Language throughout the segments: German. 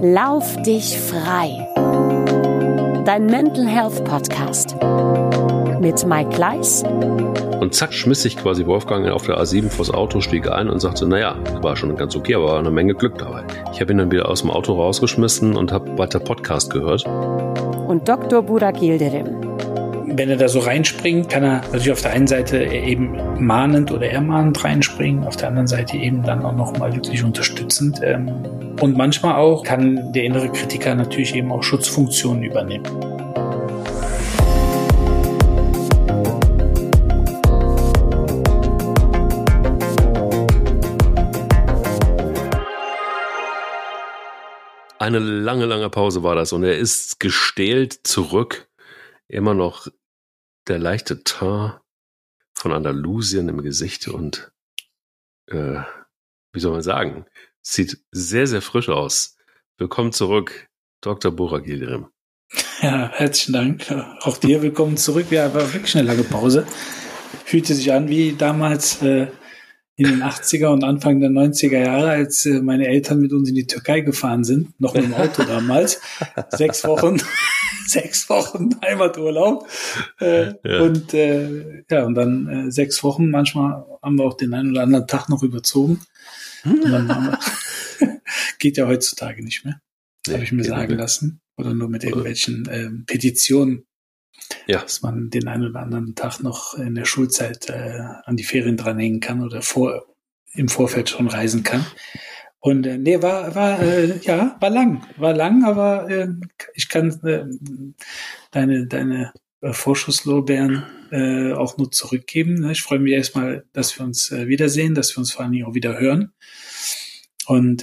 Lauf dich frei. Dein Mental Health Podcast mit Mike Kleiss. Und zack, schmiss sich quasi Wolfgang auf der A7 vors Auto, stieg ein und sagte, naja, war schon ganz okay, aber war eine Menge Glück dabei. Ich habe ihn dann wieder aus dem Auto rausgeschmissen und habe weiter Podcast gehört. Und Dr. Burak Yildirim. Wenn er da so reinspringt, kann er natürlich auf der einen Seite eben mahnend oder ermahnend reinspringen, auf der anderen Seite eben dann auch nochmal wirklich unterstützend. Und manchmal auch kann der innere Kritiker natürlich eben auch Schutzfunktionen übernehmen. Eine lange, lange Pause war das und er ist gestählt zurück. Immer noch der leichte Teint von Andalusien im Gesicht und wie soll man sagen, sieht sehr, sehr frisch aus. Willkommen zurück, Dr. Burak Yildirim. Ja, herzlichen Dank. Auch dir willkommen zurück. Ja, war wirklich eine lange Pause. Fühlte sich an wie damals in den 80er und Anfang der 90er Jahre, als meine Eltern mit uns in die Türkei gefahren sind, noch mit dem Auto damals. 6 Wochen Heimaturlaub. Und dann 6 Wochen. Manchmal haben wir auch den einen oder anderen Tag noch überzogen. Und dann geht ja heutzutage nicht mehr. Habe ich mir sagen lassen. Oder nur mit irgendwelchen Petitionen. Ja. Dass man den einen oder anderen Tag noch in der Schulzeit an die Ferien dranhängen kann oder im Vorfeld schon reisen kann. Und war lang, aber ich kann deine Vorschusslorbeeren auch nur zurückgeben. Ich freue mich erstmal, dass wir uns wiedersehen, dass wir uns vor allem auch wieder hören. Und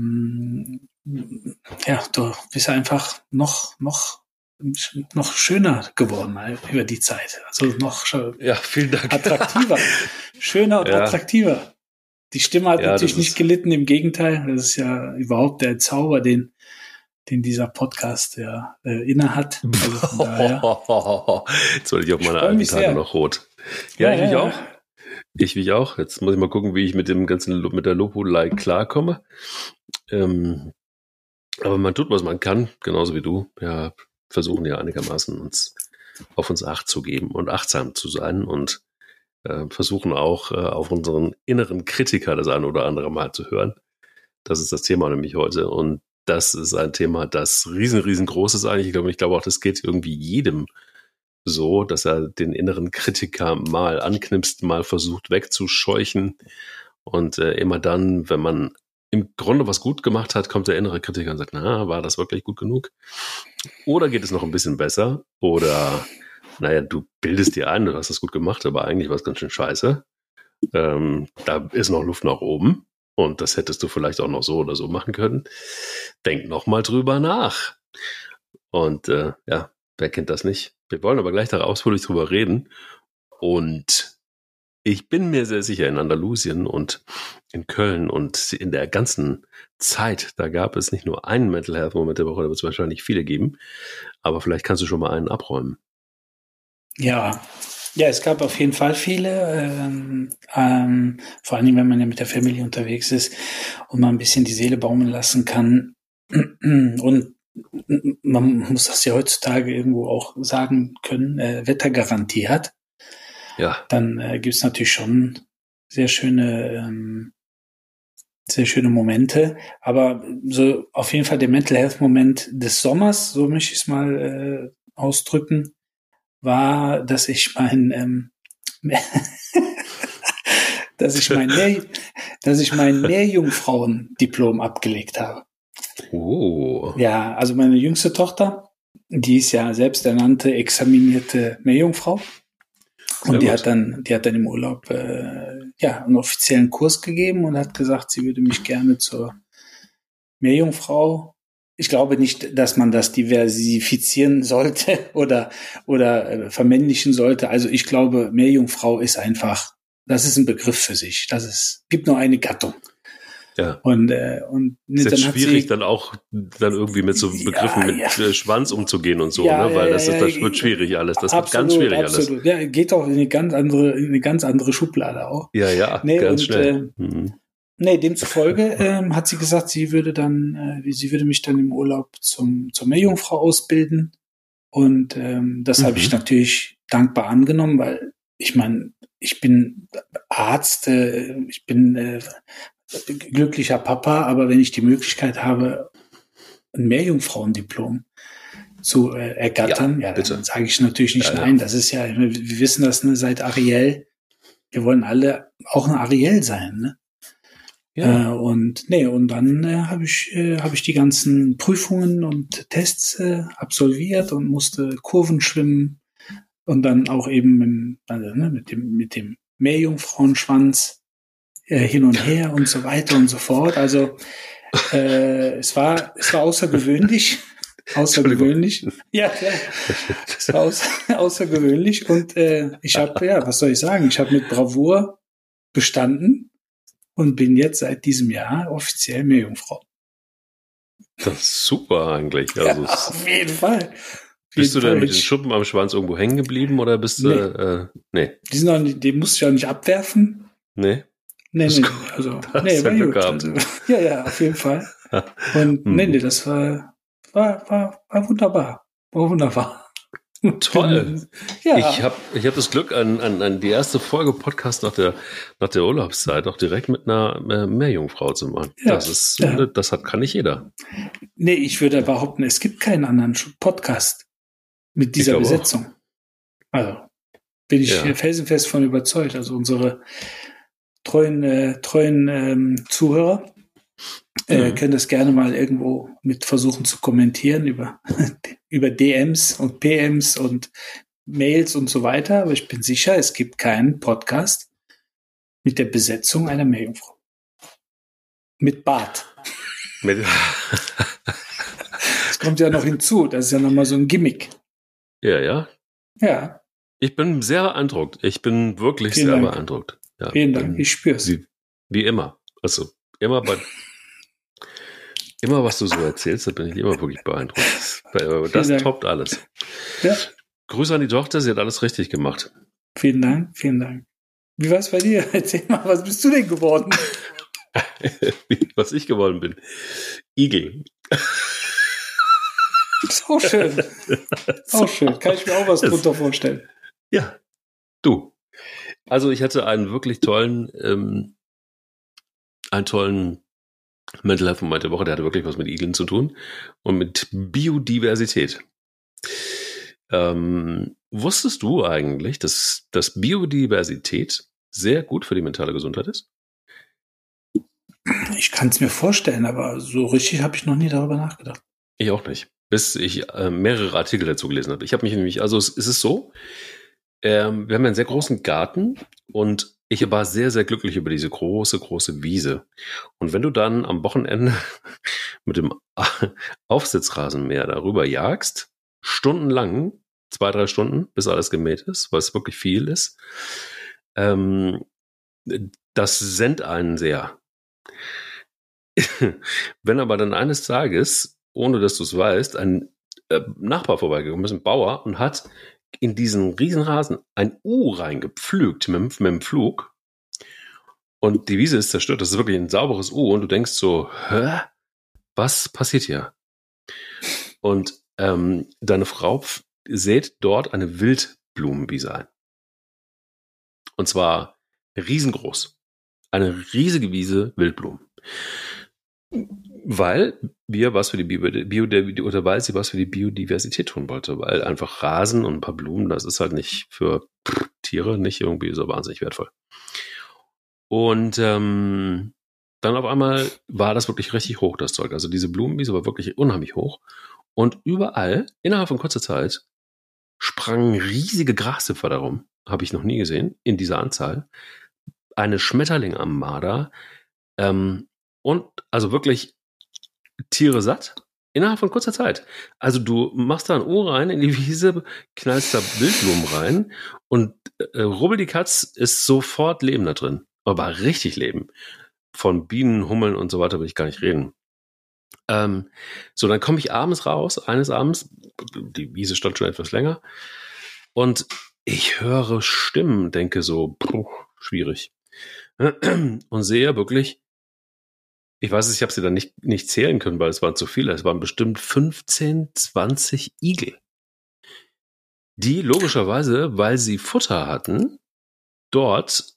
du bist einfach noch schöner geworden über die Zeit. Also noch vielen Dank. Attraktiver. Schöner und attraktiver. Die Stimme hat natürlich nicht gelitten, im Gegenteil. Das ist ja überhaupt der Zauber, den dieser Podcast inne hat. Also von daher. Jetzt werde ich auf meine alten Tage noch rot. Ja, ich mich auch. Ich mich auch. Jetzt muss ich mal gucken, wie ich mit der Lobhudelei klarkomme. Aber man tut, was man kann, genauso wie du. Ja, versuchen ja einigermaßen auf uns Acht zu geben und achtsam zu sein und versuchen auch auf unseren inneren Kritiker das ein oder andere Mal zu hören. Das ist das Thema nämlich heute. Und das ist ein Thema, das riesengroß ist eigentlich. Ich glaube auch, das geht irgendwie jedem so, dass er den inneren Kritiker mal anknipst, mal versucht wegzuscheuchen. Und immer dann, wenn man im Grunde was gut gemacht hat, kommt der innere Kritiker und sagt, na, war das wirklich gut genug? Oder geht es noch ein bisschen besser? Oder naja, du bildest dir ein, du hast das gut gemacht, aber eigentlich war es ganz schön scheiße. Da ist noch Luft nach oben und das hättest du vielleicht auch noch so oder so machen können. Denk noch mal drüber nach. Und wer kennt das nicht? Wir wollen aber gleich da ausführlich drüber reden. Und ich bin mir sehr sicher, in Andalusien und in Köln und in der ganzen Zeit, da gab es nicht nur einen Mental Health Moment der Woche, da wird es wahrscheinlich viele geben. Aber vielleicht kannst du schon mal einen abräumen. Ja, es gab auf jeden Fall viele, vor allem, wenn man ja mit der Familie unterwegs ist und man ein bisschen die Seele baumeln lassen kann. Und man muss das ja heutzutage irgendwo auch sagen können, Wettergarantie hat. Ja. Dann gibt es natürlich schon sehr schöne Momente. Aber so auf jeden Fall der Mental Health Moment des Sommers, so möchte ich es mal ausdrücken, war, dass ich mein Meerjungfrauen-Diplom abgelegt habe. Oh. Ja, also meine jüngste Tochter, die ist ja selbsternannte, examinierte Meerjungfrau. Und die hat dann im Urlaub einen offiziellen Kurs gegeben und hat gesagt, sie würde mich gerne zur Meerjungfrau. Ich glaube nicht, dass man das diversifizieren sollte oder vermännlichen sollte. Also ich glaube, Meerjungfrau ist einfach, das ist ein Begriff für sich. Gibt nur eine Gattung. Ja. Und ist jetzt schwierig, dann irgendwie mit so Begriffen mit Schwanz umzugehen und so, ne? Weil das wird schwierig alles. Das wird ganz schwierig alles. Absolut. Ja, geht auch in eine ganz andere Schublade auch. Ja, ganz schnell. Nee, demzufolge hat sie gesagt, sie würde mich dann im Urlaub zur Meerjungfrau ausbilden. Und das habe ich natürlich dankbar angenommen, weil ich meine, ich bin Arzt, ich bin glücklicher Papa, aber wenn ich die Möglichkeit habe, ein Meerjungfrauendiplom zu ergattern, dann sage ich natürlich nicht nein. Das ist ja, wir wissen das seit Ariel. Wir wollen alle auch ein Ariel sein, ne? Ja. Und dann habe ich die ganzen Prüfungen und Tests absolviert und musste Kurven schwimmen und dann auch eben mit dem Meerjungfrauenschwanz hin und her und so weiter und so fort. Also es war außergewöhnlich. Außergewöhnlich. Ja, klar. Es war außergewöhnlich und ich habe, was soll ich sagen, ich habe mit Bravour bestanden. Und bin jetzt seit diesem Jahr offiziell Meerjungfrau. Das ist super eigentlich. Also auf jeden Fall. Bist du denn mit den Schuppen am Schwanz irgendwo hängen geblieben oder bist du? Nee. Die musste ich auch nicht abwerfen. Nee. Nee. Also, war gut. Also, ja, auf jeden Fall. Und das war wunderbar. War wunderbar. Toll. Ja. Ich hab das Glück, an die erste Folge Podcast nach der Urlaubszeit auch direkt mit einer Meerjungfrau zu machen. Ja, das kann nicht jeder. Nee, ich würde behaupten, es gibt keinen anderen Podcast mit dieser Besetzung. Auch. Also bin ich felsenfest von überzeugt. Also unsere treuen Zuhörer können das gerne mal irgendwo mit versuchen zu kommentieren über DMs und PMs und Mails und so weiter. Aber ich bin sicher, es gibt keinen Podcast mit der Besetzung einer Meerjungfrau. Mit Bart. Das kommt ja noch hinzu. Das ist ja nochmal so ein Gimmick. Ja. Ja. Ich bin sehr beeindruckt. Ich bin wirklich sehr beeindruckt. Ja, vielen Dank. Ich spüre es. Wie immer. Also immer was du so erzählst, da bin ich immer wirklich beeindruckt. Das toppt alles. Ja. Grüße an die Tochter, sie hat alles richtig gemacht. Vielen Dank. Wie war es bei dir? Erzähl mal, was bist du denn geworden? Was ich geworden bin? Igel. Auch schön. Auch schön. Kann ich mir auch was drunter vorstellen. Ja. Du. Also ich hatte einen wirklich tollen Mental Health Moment der Woche, der hatte wirklich was mit Igeln zu tun und mit Biodiversität. Wusstest du eigentlich, dass Biodiversität sehr gut für die mentale Gesundheit ist? Ich kann es mir vorstellen, aber so richtig habe ich noch nie darüber nachgedacht. Ich auch nicht, bis ich mehrere Artikel dazu gelesen habe. Ich habe mich nämlich, also es ist so, wir haben einen sehr großen Garten und ich war sehr, sehr glücklich über diese große Wiese. Und wenn du dann am Wochenende mit dem Aufsitzrasenmäher darüber jagst, stundenlang, 2-3 Stunden, bis alles gemäht ist, weil es wirklich viel ist, das sennt einen sehr. Wenn aber dann eines Tages, ohne dass du es weißt, ein Nachbar vorbeigekommen ist, ein Bauer, und hat in diesen Riesenrasen ein reingepflügt mit dem Flug und die Wiese ist zerstört, das ist wirklich ein sauberes und du denkst so, was passiert hier? Und deine Frau sät dort eine Wildblumenwiese ein. Und zwar riesengroß. Eine riesige Wiese Wildblumen. Weil wir was für die weil sie was für die Biodiversität tun wollte, weil einfach Rasen und ein paar Blumen, das ist halt nicht für Tiere nicht irgendwie so wahnsinnig wertvoll. Und dann auf einmal war das wirklich richtig hoch, das Zeug. Also diese Blumenwiese war wirklich unheimlich hoch. Und überall, innerhalb von kurzer Zeit, sprangen riesige Grashüpfer darum. Habe ich noch nie gesehen, in dieser Anzahl. Eine Schmetterling am Marder. Und also wirklich Tiere satt. Innerhalb von kurzer Zeit. Also du machst da ein Ohr rein in die Wiese, knallst da Wildblumen rein und Rubbel die Katz ist sofort Leben da drin. Aber richtig Leben. Von Bienen, Hummeln und so weiter will ich gar nicht reden. So, dann komme ich abends raus, eines Abends, die Wiese stand schon etwas länger, und ich höre Stimmen, denke so, schwierig. Und sehe wirklich Ich weiß es, ich habe sie dann nicht zählen können, weil es waren zu viele. Es waren bestimmt 15, 20 Igel. Die logischerweise, weil sie Futter hatten, dort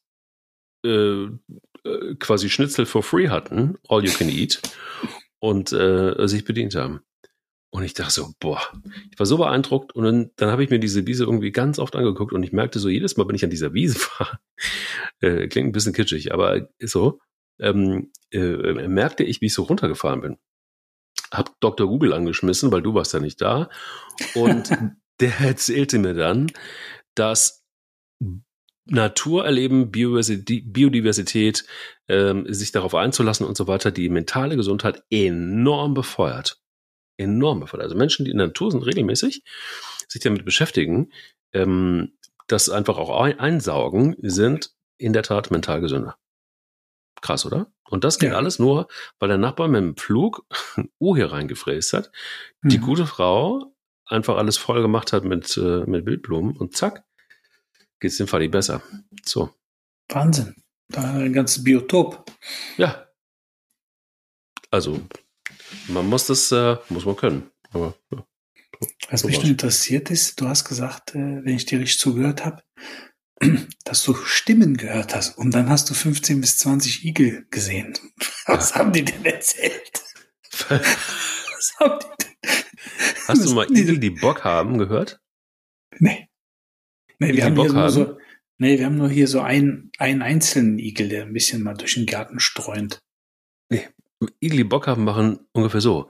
quasi Schnitzel for free hatten, all you can eat, und sich bedient haben. Und ich dachte so, boah, ich war so beeindruckt. Und dann habe ich mir diese Wiese irgendwie ganz oft angeguckt und ich merkte so, jedes Mal, wenn ich an dieser Wiese war, klingt ein bisschen kitschig, aber so, merkte ich, wie ich so runtergefahren bin. Hab Dr. Google angeschmissen, weil du warst ja nicht da. Und der erzählte mir dann, dass Naturerleben, Biodiversität, sich darauf einzulassen und so weiter, die mentale Gesundheit enorm befeuert. Also Menschen, die in der Natur sind, regelmäßig sich damit beschäftigen, das einfach auch einsaugen, sind in der Tat mental gesünder. Krass, oder? Und das geht alles nur, weil der Nachbar mit dem Pflug ein U hier reingefräst hat, die gute Frau einfach alles voll gemacht hat mit Wildblumen und zack, geht's dem Falli besser. So. Wahnsinn. Da ein ganzes Biotop. Ja. Also, man muss man können. Aber, ja. Was mich nur interessiert ist, du hast gesagt, wenn ich dir richtig zugehört habe, dass du Stimmen gehört hast und dann hast du 15 bis 20 Igel gesehen. Was haben die denn erzählt? Was haben die denn? Hast du mal Igel, die Bock haben, gehört? Nee, wir haben nur hier so einen einzelnen Igel, der ein bisschen mal durch den Garten streunt. Nee, Igel, die Bock haben, machen ungefähr so.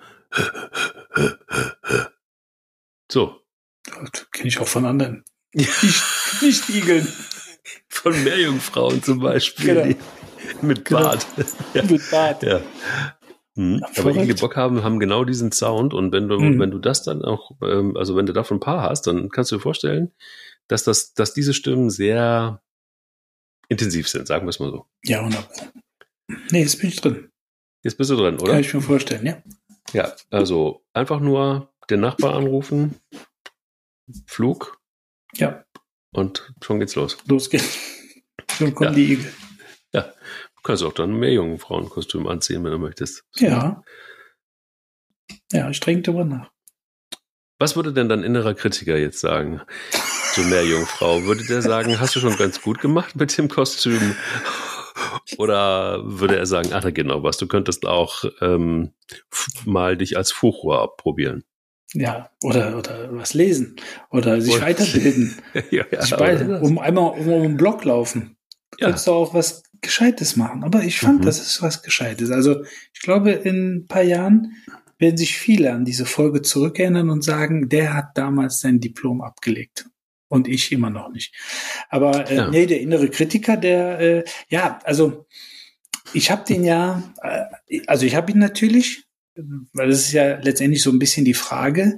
So. Das kenne ich auch von anderen. Nicht Igeln. Von Meerjungfrauen zum Beispiel. Genau. Mit Bart. Ja. Mit Bart. Ja. Aber Igel, die Bock haben genau diesen Sound und wenn du das dann auch, also wenn du davon ein paar hast, dann kannst du dir vorstellen, dass diese Stimmen sehr intensiv sind, sagen wir es mal so. Ja, 100%. Nee, jetzt bin ich drin. Jetzt bist du drin, oder? Kann ich mir vorstellen, ja. Ja, also einfach nur den Nachbar anrufen, Flug. Ja. Und schon geht's los. Los geht's. Schon kommen die Igel. Ja, du kannst auch dann mehr Jungfrauenkostüm anziehen, wenn du möchtest. So. Ja. Ja, ich denke drüber nach. Was würde denn dein innerer Kritiker jetzt sagen zu Meerjungfrau? Würde der sagen, hast du schon ganz gut gemacht mit dem Kostüm? Oder würde er sagen, ach, da geht noch was, du könntest auch mal dich als Fuchur abprobieren? Ja, oder was lesen. Oder sich weiterbilden. Um einen Block laufen. Du kannst auch was Gescheites machen. Aber ich fand, das ist was Gescheites. Also ich glaube, in ein paar Jahren werden sich viele an diese Folge zurückerinnern und sagen, der hat damals sein Diplom abgelegt. Und ich immer noch nicht. Aber nee, der innere Kritiker, also ich habe den ich habe ihn natürlich, weil das ist ja letztendlich so ein bisschen die Frage,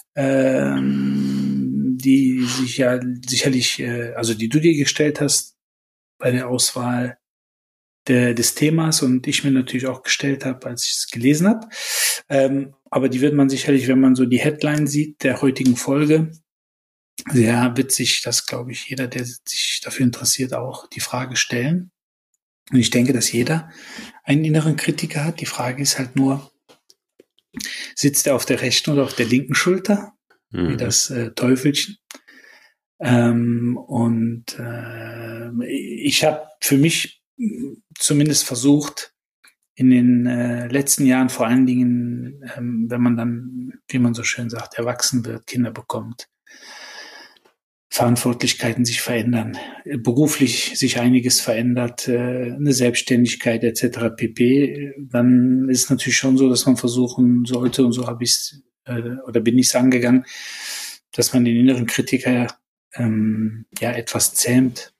die sich ja sicherlich, die du dir gestellt hast bei der Auswahl des Themas und ich mir natürlich auch gestellt habe, als ich es gelesen habe. Aber die wird man sicherlich, wenn man so die Headline sieht der heutigen Folge, sehr witzig, dass, glaube ich, jeder, der sich dafür interessiert, auch die Frage stellen. Und ich denke, dass jeder einen inneren Kritiker hat. Die Frage ist halt nur, sitzt er auf der rechten oder auf der linken Schulter, wie das Teufelchen? Ich habe für mich zumindest versucht, in den letzten Jahren vor allen Dingen, wenn man dann, wie man so schön sagt, erwachsen wird, Kinder bekommt, Verantwortlichkeiten sich verändern, beruflich sich einiges verändert, eine Selbstständigkeit etc. pp., dann ist es natürlich schon so, dass man versuchen sollte, und so habe ich es bin ich es angegangen, dass man den inneren Kritiker etwas zähmt,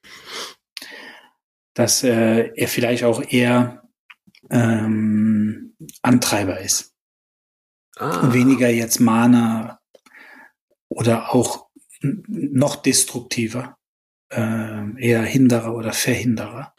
dass er vielleicht auch eher Antreiber ist und weniger jetzt Mahner oder auch noch destruktiver, eher Hinderer oder Verhinderer.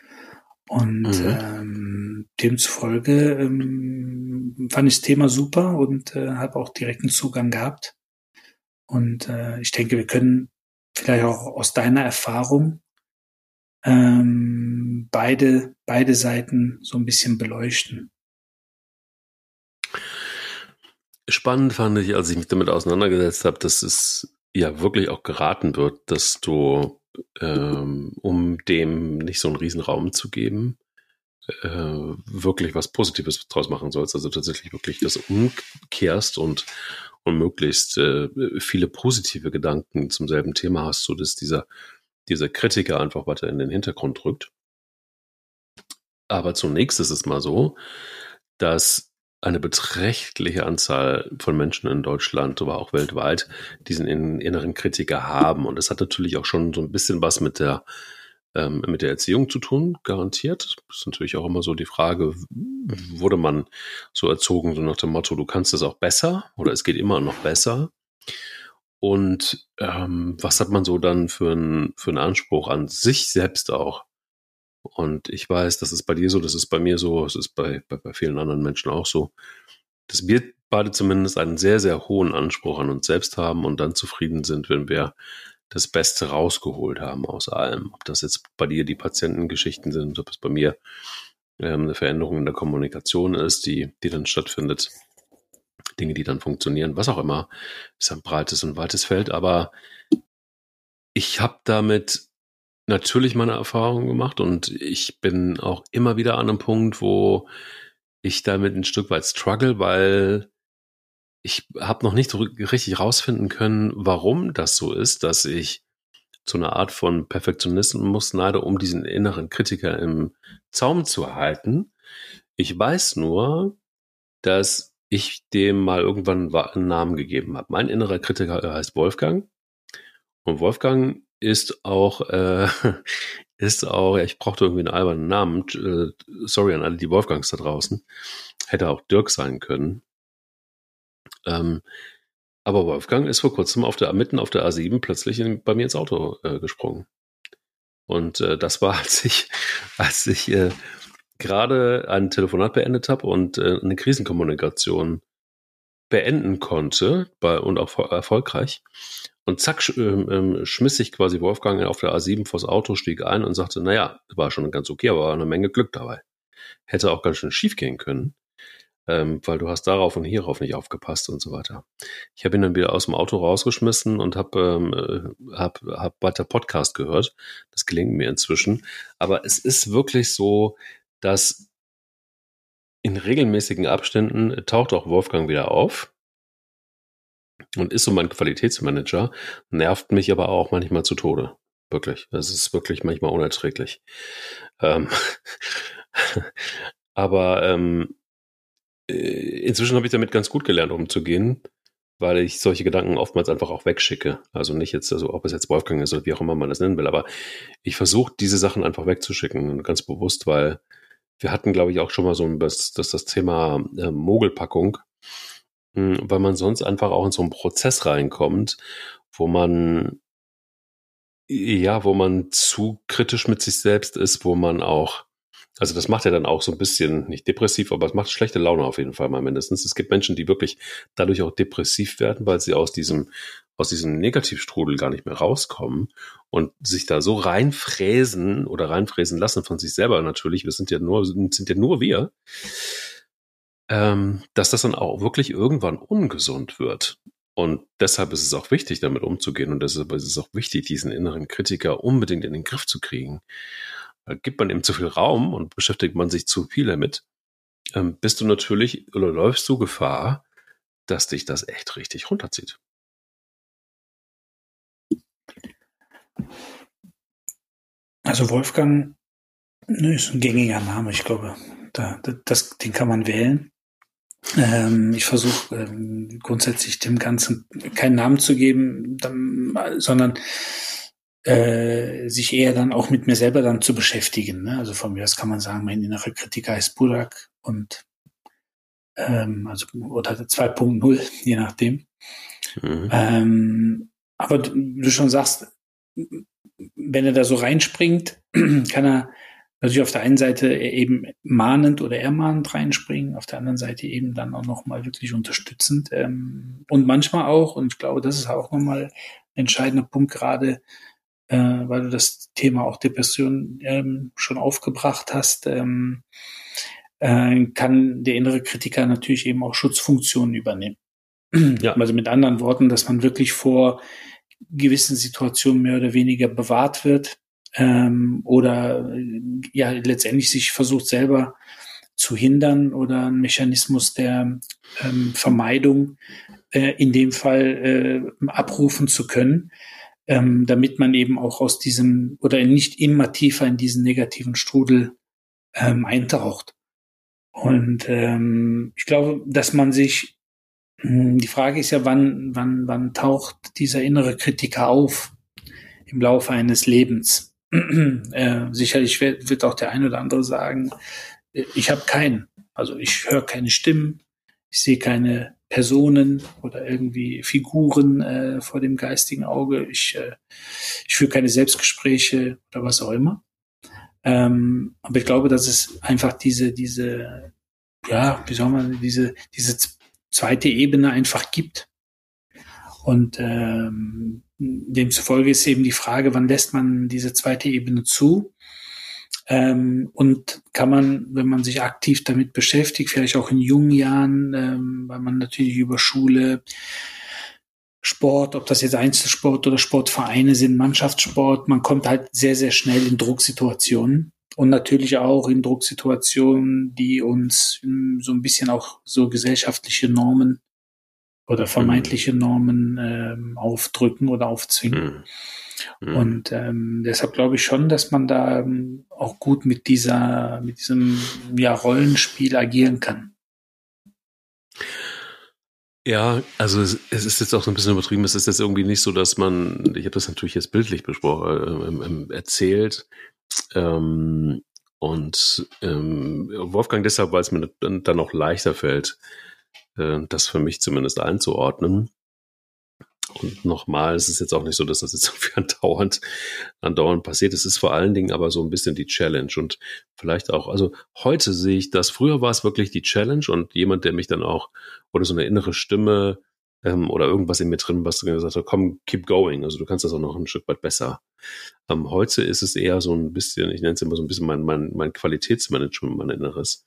Und demzufolge fand ich das Thema super und habe auch direkten Zugang gehabt. Und ich denke, wir können vielleicht auch aus deiner Erfahrung beide Seiten so ein bisschen beleuchten. Spannend fand ich, als ich mich damit auseinandergesetzt habe, dass es ja wirklich auch geraten wird, dass du, um dem nicht so einen riesen Raum zu geben, wirklich was Positives draus machen sollst. Also tatsächlich wirklich das umkehrst und möglichst viele positive Gedanken zum selben Thema hast, so dass dieser Kritiker einfach weiter in den Hintergrund rückt. Aber zunächst ist es mal so, dass eine beträchtliche Anzahl von Menschen in Deutschland, aber auch weltweit, diesen inneren Kritiker haben. Und das hat natürlich auch schon so ein bisschen was mit der Erziehung zu tun, garantiert. Das ist natürlich auch immer so die Frage, wurde man so erzogen, so nach dem Motto, du kannst es auch besser oder es geht immer noch besser. Und was hat man so dann für einen Anspruch an sich selbst auch? Und ich weiß, das ist bei dir so, das ist bei mir so, es ist bei vielen anderen Menschen auch so, dass wir beide zumindest einen sehr, sehr hohen Anspruch an uns selbst haben und dann zufrieden sind, wenn wir das Beste rausgeholt haben aus allem. Ob das jetzt bei dir die Patientengeschichten sind, ob es bei mir eine Veränderung in der Kommunikation ist, die dann stattfindet, Dinge, die dann funktionieren, was auch immer, ist ein breites und weites Feld. Aber ich habe damit natürlich meine Erfahrungen gemacht und ich bin auch immer wieder an einem Punkt, wo ich damit ein Stück weit struggle, weil ich habe noch nicht so richtig rausfinden können, warum das so ist, dass ich zu einer Art von Perfektionismus neige, um diesen inneren Kritiker im Zaum zu halten. Ich weiß nur, dass ich dem mal irgendwann einen Namen gegeben habe. Mein innerer Kritiker heißt Wolfgang und Wolfgang ist auch, ich brauchte irgendwie einen albernen Namen. Sorry an alle die Wolfgangs da draußen. Hätte auch Dirk sein können. Aber Wolfgang ist vor kurzem mitten auf der A7 plötzlich bei mir ins Auto gesprungen. Und das war, als ich gerade ein Telefonat beendet habe und eine Krisenkommunikation beenden konnte und auch erfolgreich. Und zack, schmiss sich quasi Wolfgang auf der A7 vors Auto, stieg ein und sagte, naja, war schon ganz okay, aber war eine Menge Glück dabei. Hätte auch ganz schön schief gehen können, weil du hast darauf und hierauf nicht aufgepasst und so weiter. Ich habe ihn dann wieder aus dem Auto rausgeschmissen und hab weiter Podcast gehört. Das gelingt mir inzwischen. Aber es ist wirklich so, dass in regelmäßigen Abständen taucht auch Wolfgang wieder auf und ist so mein Qualitätsmanager, nervt mich aber auch manchmal zu Tode. Wirklich. Das ist wirklich manchmal unerträglich. Aber inzwischen habe ich damit ganz gut gelernt, umzugehen, weil ich solche Gedanken oftmals einfach auch wegschicke. Also nicht jetzt, also ob es jetzt Wolfgang ist oder wie auch immer man das nennen will, aber ich versuche, diese Sachen einfach wegzuschicken, ganz bewusst, weil wir hatten, glaube ich, auch schon mal so das Thema Mogelpackung, weil man sonst einfach auch in so einen Prozess reinkommt, wo man zu kritisch mit sich selbst ist, wo man auch, also das macht ja dann auch so ein bisschen, nicht depressiv, aber es macht schlechte Laune auf jeden Fall mal mindestens. Es gibt Menschen, die wirklich dadurch auch depressiv werden, weil sie aus diesem Negativstrudel gar nicht mehr rauskommen und sich da so reinfräsen lassen von sich selber natürlich, sind ja nur wir, dass das dann auch wirklich irgendwann ungesund wird. Und deshalb ist es auch wichtig, damit umzugehen und deshalb ist es auch wichtig, diesen inneren Kritiker unbedingt in den Griff zu kriegen. Gibt man ihm zu viel Raum und beschäftigt man sich zu viel damit, bist du natürlich oder läufst du Gefahr, dass dich das echt richtig runterzieht. Also Wolfgang ist ein gängiger Name, ich glaube, den kann man wählen. Ich versuche grundsätzlich dem Ganzen keinen Namen zu geben, sondern sich eher dann auch mit mir selber dann zu beschäftigen. Ne? Also von mir aus kann man sagen, mein innerer Kritiker heißt Burak und oder 2.0, je nachdem. Mhm. Aber du schon sagst, wenn er da so reinspringt, kann er natürlich auf der einen Seite eben mahnend oder ermahnend reinspringen, auf der anderen Seite eben dann auch nochmal wirklich unterstützend. Und manchmal auch, und ich glaube, das ist auch nochmal ein entscheidender Punkt, gerade weil du das Thema auch Depression schon aufgebracht hast, kann der innere Kritiker natürlich eben auch Schutzfunktionen übernehmen. Ja. Also mit anderen Worten, dass man wirklich vor gewissen Situationen mehr oder weniger bewahrt wird, oder ja letztendlich sich versucht selber zu hindern oder einen Mechanismus der Vermeidung in dem Fall abrufen zu können, damit man eben auch aus diesem oder nicht immer tiefer in diesen negativen Strudel eintaucht. Und ich glaube, dass man sich, die Frage ist ja, wann taucht dieser innere Kritiker auf im Laufe eines Lebens? Sicherlich wird auch der ein oder andere sagen, ich habe keinen. Also ich höre keine Stimmen, ich sehe keine Personen oder irgendwie Figuren vor dem geistigen Auge. Ich führe keine Selbstgespräche oder was auch immer. Aber ich glaube, dass es einfach diese, ja, wie soll man, diese zweite Ebene einfach gibt. Und demzufolge ist eben die Frage, wann lässt man diese zweite Ebene zu? Und kann man, wenn man sich aktiv damit beschäftigt, vielleicht auch in jungen Jahren, weil man natürlich über Schule, Sport, ob das jetzt Einzelsport oder Sportvereine sind, Mannschaftssport, man kommt halt sehr, sehr schnell in Drucksituationen und natürlich auch in Drucksituationen, die uns so ein bisschen auch so gesellschaftliche Normen oder vermeintliche Normen aufdrücken oder aufzwingen. Und deshalb glaube ich schon, dass man da auch gut mit diesem Rollenspiel agieren kann. Ja, also es ist jetzt auch so ein bisschen übertrieben. Es ist jetzt irgendwie nicht so, dass man, ich habe das natürlich jetzt bildlich besprochen, erzählt. Und Wolfgang deshalb, weil es mir dann auch leichter fällt, das für mich zumindest einzuordnen. Und nochmal, es ist jetzt auch nicht so, dass das jetzt irgendwie andauernd passiert. Es ist vor allen Dingen aber so ein bisschen die Challenge und vielleicht auch, also heute sehe ich das, früher war es wirklich die Challenge und jemand, der mich dann auch, oder so eine innere Stimme oder irgendwas in mir drin, was gesagt hat, komm, keep going, also du kannst das auch noch ein Stück weit besser. Heute ist es eher so ein bisschen, ich nenne es immer so ein bisschen mein Qualitätsmanagement, mein Inneres.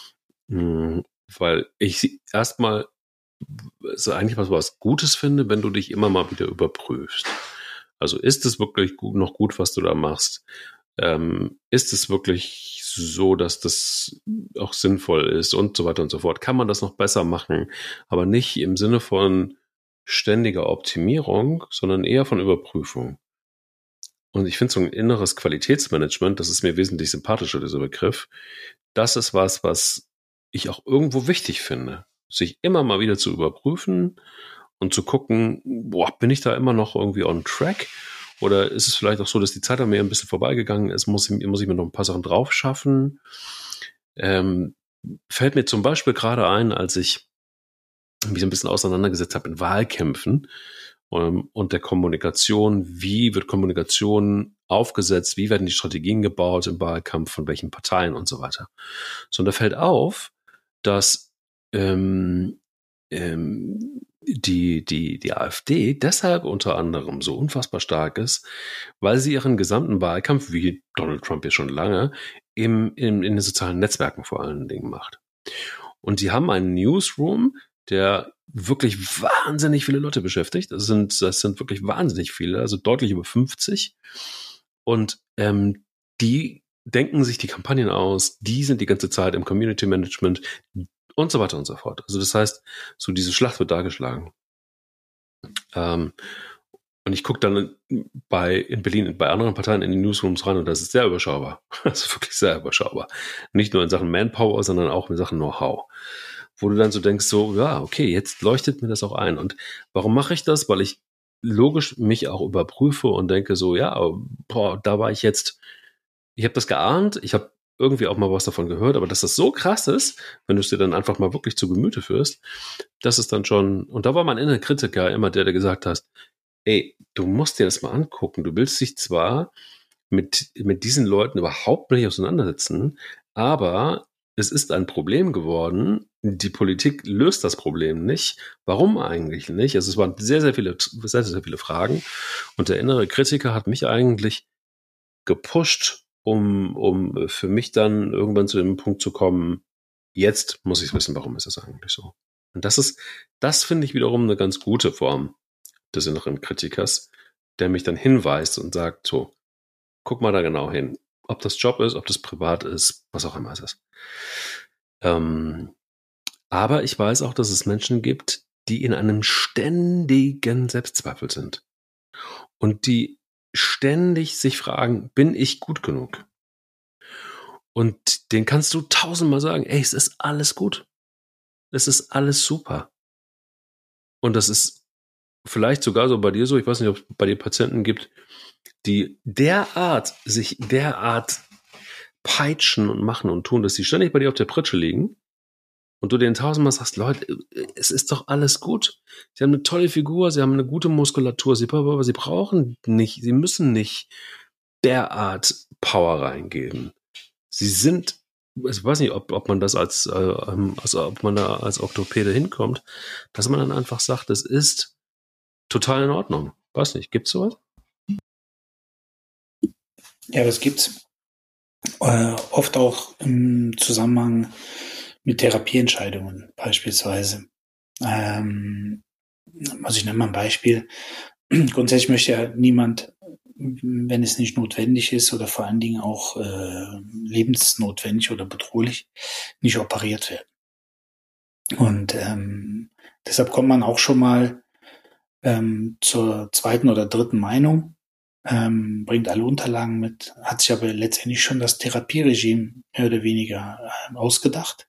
Weil ich erstmal so eigentlich was Gutes finde, wenn du dich immer mal wieder überprüfst. Also ist es wirklich noch gut, was du da machst? Ist es wirklich so, dass das auch sinnvoll ist und so weiter und so fort? Kann man das noch besser machen? Aber nicht im Sinne von ständiger Optimierung, sondern eher von Überprüfung. Und ich finde so ein inneres Qualitätsmanagement, das ist mir wesentlich sympathischer, dieser Begriff. Das ist was ich auch irgendwo wichtig finde. Sich immer mal wieder zu überprüfen und zu gucken, bin ich da immer noch irgendwie on track? Oder ist es vielleicht auch so, dass die Zeit an mir ein bisschen vorbeigegangen ist? Muss ich mir noch ein paar Sachen drauf schaffen? Fällt mir zum Beispiel gerade ein, als ich mich ein bisschen auseinandergesetzt habe in Wahlkämpfen und der Kommunikation. Wie wird Kommunikation aufgesetzt? Wie werden die Strategien gebaut im Wahlkampf? Von welchen Parteien und so weiter? So, und da fällt auf, dass die AfD deshalb unter anderem so unfassbar stark ist, weil sie ihren gesamten Wahlkampf, wie Donald Trump ja schon lange, in den sozialen Netzwerken vor allen Dingen macht. Und die haben einen Newsroom, der wirklich wahnsinnig viele Leute beschäftigt. Das sind wirklich wahnsinnig viele, also deutlich über 50. Und die denken sich die Kampagnen aus, die sind die ganze Zeit im Community Management und so weiter und so fort. Also das heißt, so diese Schlacht wird da geschlagen. Und ich gucke dann in Berlin bei anderen Parteien in die Newsrooms rein und das ist sehr überschaubar. Das ist wirklich sehr überschaubar. Nicht nur in Sachen Manpower, sondern auch in Sachen Know-how. Wo du dann so denkst, so, ja, okay, jetzt leuchtet mir das auch ein. Und warum mache ich das? Weil ich logisch mich auch überprüfe und denke so, ja, da war ich jetzt, ich habe das geahnt, ich habe irgendwie auch mal was davon gehört, aber dass das so krass ist, wenn du es dir dann einfach mal wirklich zu Gemüte führst, das ist dann schon, und da war mein innerer Kritiker immer der gesagt hat, ey, du musst dir das mal angucken, du willst dich zwar mit diesen Leuten überhaupt nicht auseinandersetzen, aber es ist ein Problem geworden, die Politik löst das Problem nicht, warum eigentlich nicht? Also es waren sehr, sehr viele Fragen und der innere Kritiker hat mich eigentlich gepusht, um für mich dann irgendwann zu dem Punkt zu kommen, jetzt muss ich wissen, warum ist das eigentlich so. Und das finde ich wiederum eine ganz gute Form des inneren Kritikers, der mich dann hinweist und sagt, so, guck mal da genau hin. Ob das Job ist, ob das privat ist, was auch immer es ist. Aber ich weiß auch, dass es Menschen gibt, die in einem ständigen Selbstzweifel sind. Und die ständig sich fragen, bin ich gut genug? Und denen kannst du 1000-mal sagen, ey, es ist alles gut. Es ist alles super. Und das ist vielleicht sogar so bei dir so, ich weiß nicht, ob es bei dir Patienten gibt, die sich derart peitschen und machen und tun, dass sie ständig bei dir auf der Pritsche liegen und du denen 1000-mal sagst, Leute, es ist doch alles gut. Sie haben eine tolle Figur, sie haben eine gute Muskulatur, sie brauchen nicht, sie müssen nicht derart Power reingeben. Sie sind, ich weiß nicht, ob man das ob man da als Orthopäde hinkommt, dass man dann einfach sagt, es ist total in Ordnung. Weiß nicht, gibt's sowas? Ja, das gibt's. Oft auch im Zusammenhang mit Therapieentscheidungen beispielsweise. Also ich nenne mal ein Beispiel. Grundsätzlich möchte ja niemand, wenn es nicht notwendig ist oder vor allen Dingen auch lebensnotwendig oder bedrohlich, nicht operiert werden. Und deshalb kommt man auch schon mal zur zweiten oder dritten Meinung, bringt alle Unterlagen mit, hat sich aber letztendlich schon das Therapieregime mehr oder weniger ausgedacht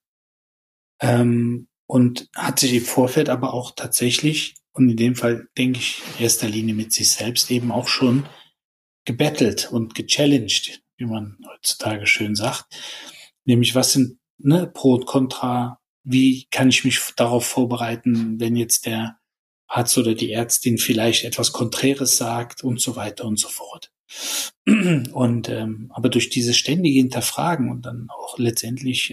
und hat sich im Vorfeld aber auch tatsächlich, und in dem Fall denke ich in erster Linie mit sich selbst, eben auch schon gebettelt und gechallenged, wie man heutzutage schön sagt, nämlich was sind Pro und Contra, wie kann ich mich darauf vorbereiten, wenn jetzt der Arzt oder die Ärztin vielleicht etwas Konträres sagt und so weiter und so fort. Und aber durch dieses ständige Hinterfragen und dann auch letztendlich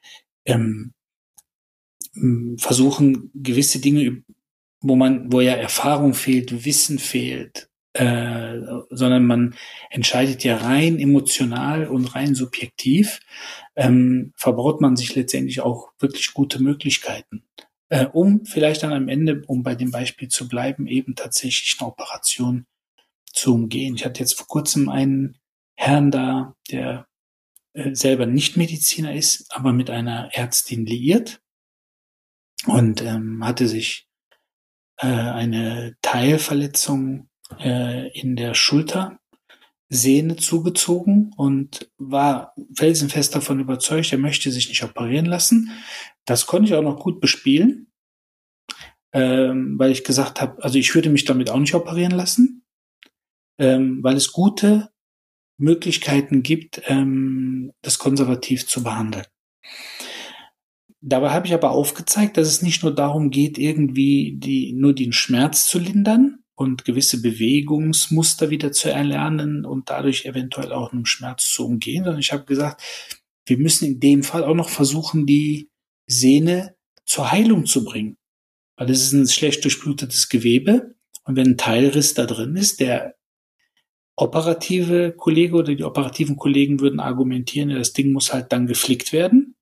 versuchen gewisse Dinge, wo ja Erfahrung fehlt, Wissen fehlt, sondern man entscheidet ja rein emotional und rein subjektiv, verbaut man sich letztendlich auch wirklich gute Möglichkeiten. Um vielleicht dann am Ende, um bei dem Beispiel zu bleiben, eben tatsächlich eine Operation zu umgehen. Ich hatte jetzt vor kurzem einen Herrn da, der selber nicht Mediziner ist, aber mit einer Ärztin liiert und hatte sich eine Teilverletzung in der Schultersehne zugezogen und war felsenfest davon überzeugt, er möchte sich nicht operieren lassen. Das konnte ich auch noch gut bespielen, weil ich gesagt habe, also ich würde mich damit auch nicht operieren lassen, weil es gute Möglichkeiten gibt, das konservativ zu behandeln. Dabei habe ich aber aufgezeigt, dass es nicht nur darum geht, irgendwie nur den Schmerz zu lindern und gewisse Bewegungsmuster wieder zu erlernen und dadurch eventuell auch einen Schmerz zu umgehen, sondern ich habe gesagt, wir müssen in dem Fall auch noch versuchen, die Sehne zur Heilung zu bringen. Weil es ist ein schlecht durchblutetes Gewebe und wenn ein Teilriss da drin ist, der operative Kollege oder die operativen Kollegen würden argumentieren, das Ding muss halt dann geflickt werden.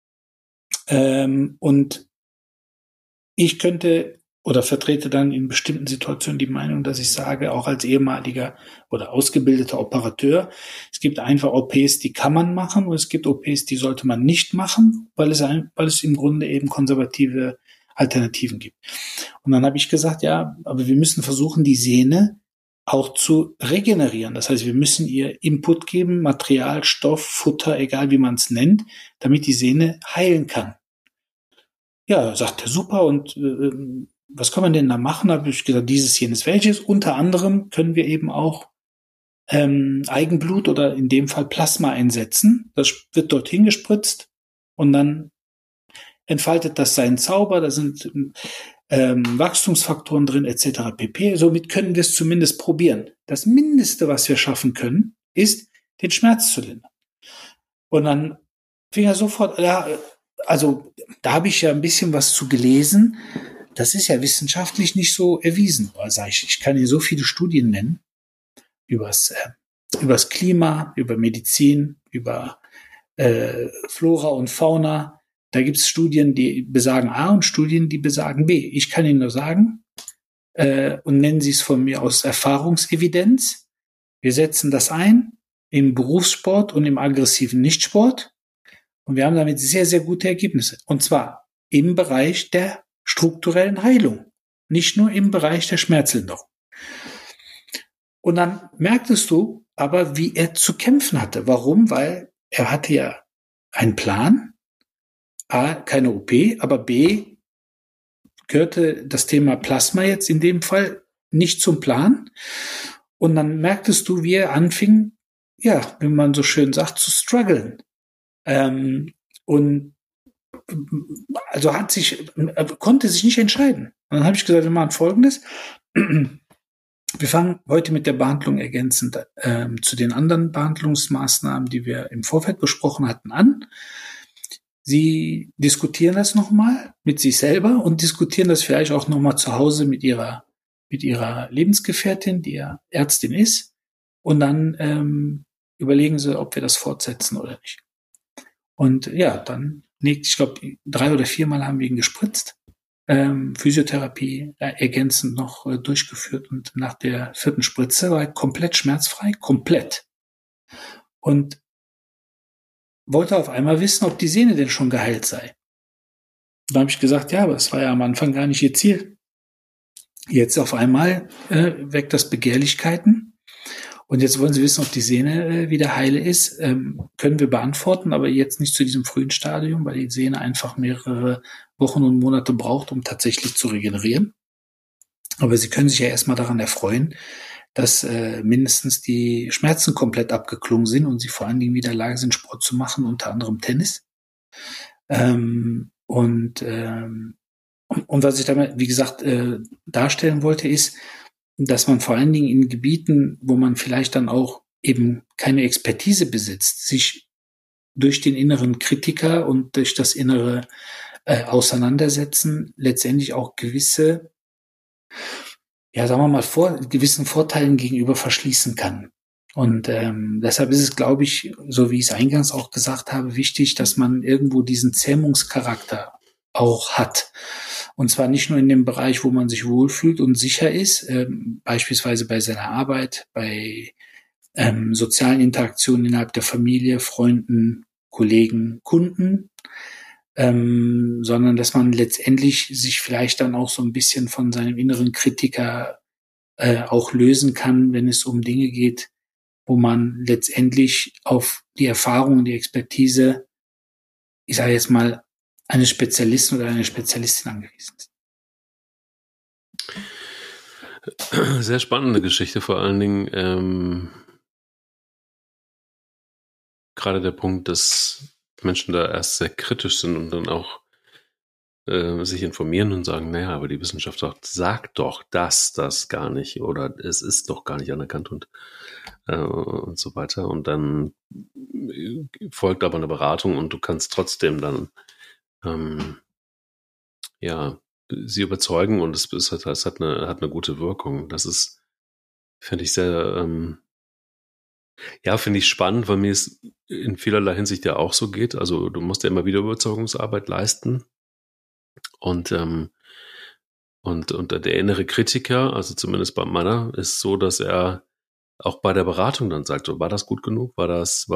Und ich könnte oder vertrete dann in bestimmten Situationen die Meinung, dass ich sage, auch als ehemaliger oder ausgebildeter Operateur, es gibt einfach OPs, die kann man machen und es gibt OPs, die sollte man nicht machen, weil es im Grunde eben konservative Alternativen gibt. Und dann habe ich gesagt, ja, aber wir müssen versuchen, die Sehne auch zu regenerieren. Das heißt, wir müssen ihr Input geben, Material, Stoff, Futter, egal wie man es nennt, damit die Sehne heilen kann. Ja, sagt er, super, und was kann man denn da machen? Da habe ich gesagt, dieses, jenes, welches. Unter anderem können wir eben auch Eigenblut oder in dem Fall Plasma einsetzen. Das wird dorthin gespritzt und dann entfaltet das seinen Zauber. Da sind Wachstumsfaktoren drin etc. pp. Somit können wir es zumindest probieren. Das Mindeste, was wir schaffen können, ist, den Schmerz zu lindern. Und dann fing er sofort, ja, also da habe ich ja ein bisschen was zu gelesen. Das ist ja wissenschaftlich nicht so erwiesen. Also ich kann hier so viele Studien nennen übers Klima, über Medizin, über Flora und Fauna. Da gibt es Studien, die besagen A und Studien, die besagen B. Ich kann Ihnen nur sagen, und nennen Sie es von mir aus Erfahrungsevidenz, wir setzen das ein im Berufssport und im aggressiven Nichtsport und wir haben damit sehr, sehr gute Ergebnisse. Und zwar im Bereich der strukturellen Heilung, nicht nur im Bereich der Schmerzlinderung. Und dann merktest du aber, wie er zu kämpfen hatte. Warum? Weil er hatte ja einen Plan, A, keine OP, aber B, gehörte das Thema Plasma jetzt in dem Fall nicht zum Plan. Und dann merktest du, wie er anfing, ja, wie man so schön sagt, zu strugglen. Und also konnte sich nicht entscheiden. Und dann habe ich gesagt, wir machen Folgendes. Wir fangen heute mit der Behandlung ergänzend zu den anderen Behandlungsmaßnahmen, die wir im Vorfeld besprochen hatten, an. Sie diskutieren das nochmal mit sich selber und diskutieren das vielleicht auch nochmal zu Hause mit ihrer Lebensgefährtin, die ja Ärztin ist. Und dann überlegen sie, ob wir das fortsetzen oder nicht. Und ja, dann, ich glaube, 3 oder 4 Mal haben wir ihn gespritzt. Physiotherapie ergänzend noch durchgeführt und nach der 4. Spritze war er komplett schmerzfrei, komplett. Und wollte auf einmal wissen, ob die Sehne denn schon geheilt sei. Da habe ich gesagt, ja, aber das war ja am Anfang gar nicht ihr Ziel. Jetzt auf einmal weckt das Begehrlichkeiten und jetzt wollen sie wissen, ob die Sehne wieder heile ist. Können wir beantworten, aber jetzt nicht zu diesem frühen Stadium, weil die Sehne einfach mehrere Wochen und Monate braucht, um tatsächlich zu regenerieren. Aber sie können sich ja erstmal daran erfreuen, dass mindestens die Schmerzen komplett abgeklungen sind und sie vor allen Dingen wieder in der Lage sind, Sport zu machen, unter anderem Tennis. Und was ich damit, wie gesagt, darstellen wollte, ist, dass man vor allen Dingen in Gebieten, wo man vielleicht dann auch eben keine Expertise besitzt, sich durch den inneren Kritiker und durch das innere Auseinandersetzen letztendlich auch gewisse, ja, sagen wir mal, gewissen Vorteilen gegenüber verschließen kann. Und deshalb ist es, glaube ich, so wie ich es eingangs auch gesagt habe, wichtig, dass man irgendwo diesen Zähmungscharakter auch hat. Und zwar nicht nur in dem Bereich, wo man sich wohlfühlt und sicher ist, beispielsweise bei seiner Arbeit, bei sozialen Interaktionen innerhalb der Familie, Freunden, Kollegen, Kunden, sondern dass man letztendlich sich vielleicht dann auch so ein bisschen von seinem inneren Kritiker auch lösen kann, wenn es um Dinge geht, wo man letztendlich auf die Erfahrung und die Expertise, ich sage jetzt mal, eines Spezialisten oder einer Spezialistin angewiesen ist. Sehr spannende Geschichte, vor allen Dingen gerade der Punkt, dass Menschen da erst sehr kritisch sind und dann auch sich informieren und sagen, naja, aber die Wissenschaft sagt doch, dass das gar nicht oder es ist doch gar nicht anerkannt und so weiter. Und dann folgt aber eine Beratung und du kannst trotzdem dann sie überzeugen und es hat eine gute Wirkung. Das ist, finde ich sehr, finde ich spannend, weil mir es in vielerlei Hinsicht ja auch so geht. Also du musst ja immer wieder Überzeugungsarbeit leisten und der innere Kritiker, also zumindest bei meiner, ist so, dass er auch bei der Beratung dann sagt, so, war das gut genug? War das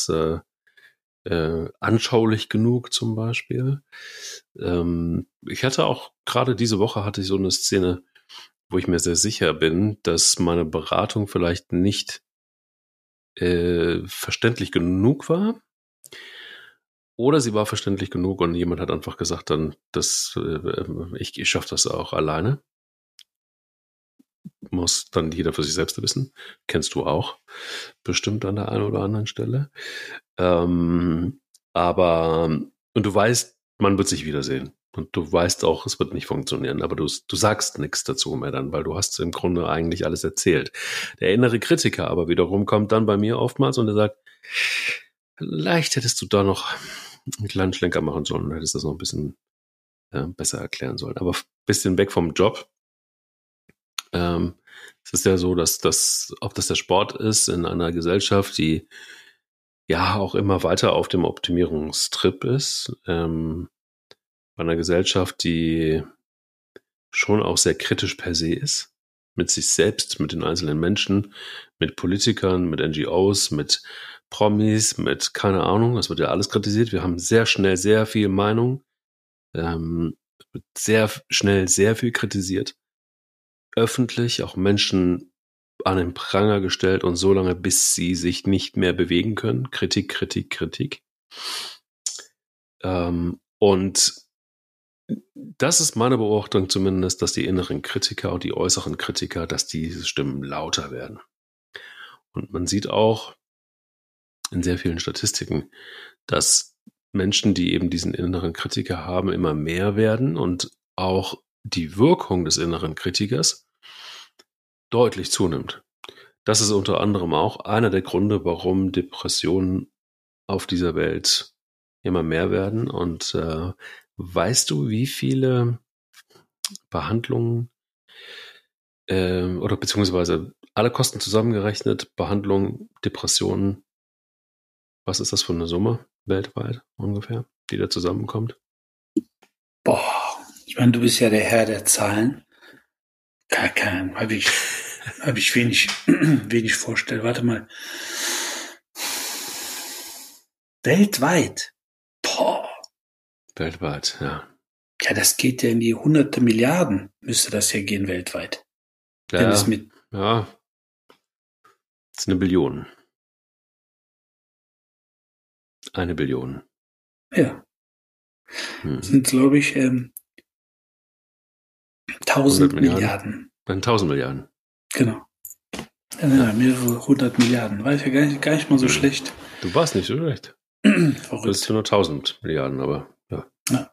anschaulich genug zum Beispiel? Ich hatte auch, gerade diese Woche hatte ich so eine Szene, wo ich mir sehr sicher bin, dass meine Beratung vielleicht nicht verständlich genug war oder sie war verständlich genug und jemand hat einfach gesagt dann, ich schaffe das auch alleine. Muss dann jeder für sich selbst wissen. Kennst du auch bestimmt an der einen oder anderen Stelle. Und du weißt, man wird sich wiedersehen. Und du weißt auch, es wird nicht funktionieren, aber du sagst nichts dazu mehr dann, weil du hast im Grunde eigentlich alles erzählt. Der innere Kritiker aber wiederum kommt dann bei mir oftmals und er sagt, vielleicht hättest du da noch einen kleinen Schlenker machen sollen und hättest das noch ein bisschen besser erklären sollen. Aber ein bisschen weg vom Job. Es ist ja so, dass ob das der Sport ist in einer Gesellschaft, die ja auch immer weiter auf dem Optimierungstrip ist, bei einer Gesellschaft, die schon auch sehr kritisch per se ist, mit sich selbst, mit den einzelnen Menschen, mit Politikern, mit NGOs, mit Promis, mit keine Ahnung, das wird ja alles kritisiert. Wir haben sehr schnell sehr viel Meinung, wird sehr schnell sehr viel kritisiert, öffentlich auch Menschen an den Pranger gestellt und so lange, bis sie sich nicht mehr bewegen können. Kritik, Kritik, Kritik. Und das ist meine Beobachtung zumindest, dass die inneren Kritiker und die äußeren Kritiker, dass diese Stimmen lauter werden. Und man sieht auch in sehr vielen Statistiken, dass Menschen, die eben diesen inneren Kritiker haben, immer mehr werden und auch die Wirkung des inneren Kritikers deutlich zunimmt. Das ist unter anderem auch einer der Gründe, warum Depressionen auf dieser Welt immer mehr werden. Und weißt du, wie viele Behandlungen oder beziehungsweise alle Kosten zusammengerechnet, Behandlung, Depressionen, was ist das für eine Summe weltweit ungefähr, die da zusammenkommt? Boah, ich meine, du bist ja der Herr der Zahlen. Kein, habe ich wenig vorstellen. Warte mal. Weltweit? Boah. Weltweit, ja. Ja, das geht ja in die hunderte Milliarden, müsste das ja gehen weltweit. Ja, Wenn es mit ja. Das ist eine Billion. 1 Billion. Ja. Sind, glaube ich, 1000 Milliarden. 1000 Milliarden. Genau. Ja, mehrere 100 Milliarden. War ja gar nicht mal so schlecht. Du warst nicht so schlecht. Verrückt. Du bist nur 1000 Milliarden, aber ja.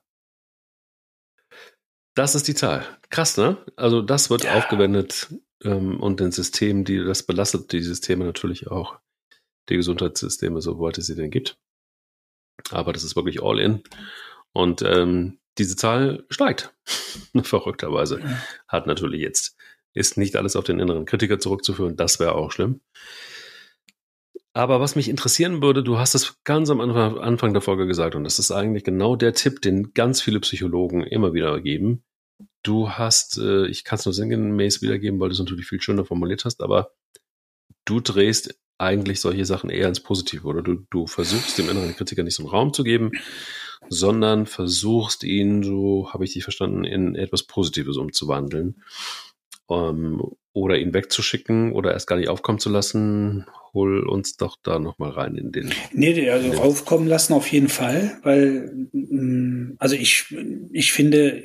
Das ist die Zahl. Krass, ne? Also das wird aufgewendet und den Systemen, das belastet die Systeme natürlich auch. Die Gesundheitssysteme, soweit es sie denn gibt. Aber das ist wirklich all in. Und diese Zahl steigt. Verrückterweise. Hat natürlich jetzt, ist nicht alles auf den inneren Kritiker zurückzuführen. Das wäre auch schlimm. Aber was mich interessieren würde, du hast es ganz am Anfang der Folge gesagt, und das ist eigentlich genau der Tipp, den ganz viele Psychologen immer wieder geben. Du hast, ich kann es nur sinngemäß wiedergeben, weil du es natürlich viel schöner formuliert hast, aber du drehst eigentlich solche Sachen eher ins Positive, oder du versuchst dem inneren Kritiker nicht so einen Raum zu geben, sondern versuchst ihn, so habe ich dich verstanden, in etwas Positives umzuwandeln. Oder ihn wegzuschicken oder erst gar nicht aufkommen zu lassen. Hol uns doch da nochmal rein in den... Nee, also aufkommen lassen auf jeden Fall, weil also ich finde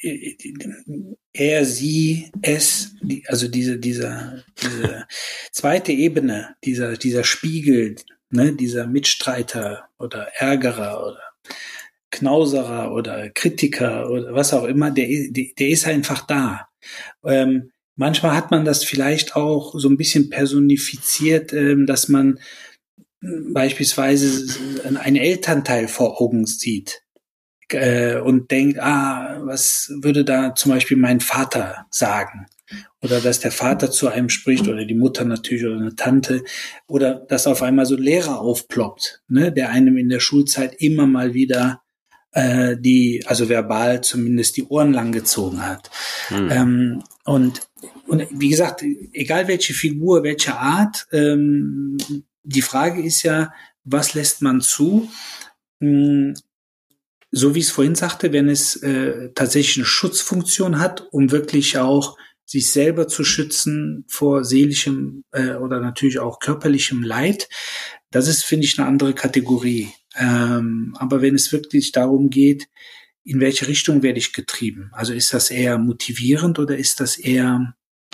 er, sie, es, also diese zweite Ebene, dieser Spiegel, ne, dieser Mitstreiter oder Ärgerer oder Knauserer oder Kritiker oder was auch immer, der ist einfach da. Manchmal hat man das vielleicht auch so ein bisschen personifiziert, dass man beispielsweise einen Elternteil vor Augen sieht und denkt, was würde da zum Beispiel mein Vater sagen? Oder dass der Vater zu einem spricht oder die Mutter natürlich oder eine Tante oder dass auf einmal so ein Lehrer aufploppt, ne, der einem in der Schulzeit immer mal wieder also verbal zumindest die Ohren lang gezogen hat. Und wie gesagt, egal welche Figur, welche Art, die Frage ist ja, was lässt man zu? So wie ich es vorhin sagte, wenn es tatsächlich eine Schutzfunktion hat, um wirklich auch sich selber zu schützen vor seelischem oder natürlich auch körperlichem Leid, das ist, finde ich, eine andere Kategorie. Aber wenn es wirklich darum geht, in welche Richtung werde ich getrieben? Also ist das eher motivierend oder ist das eher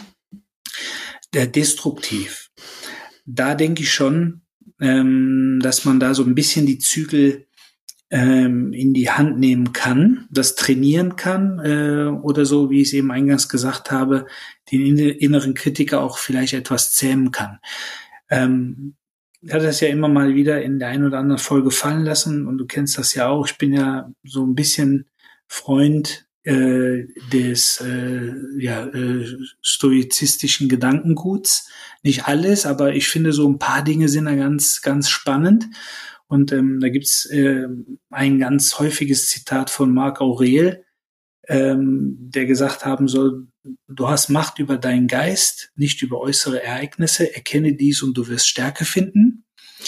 destruktiv? Da denke ich schon, dass man da so ein bisschen die Zügel in die Hand nehmen kann, das trainieren kann oder so, wie ich es eben eingangs gesagt habe, den inneren Kritiker auch vielleicht etwas zähmen kann. Ich hatte das ja immer mal wieder in der einen oder anderen Folge fallen lassen und du kennst das ja auch. Ich bin ja so ein bisschen Freund des stoizistischen Gedankenguts. Nicht alles, aber ich finde so ein paar Dinge sind da ganz, ganz spannend. Und da gibt's ein ganz häufiges Zitat von Marc Aurel, der gesagt haben soll, du hast Macht über deinen Geist, nicht über äußere Ereignisse, erkenne dies und du wirst Stärke finden.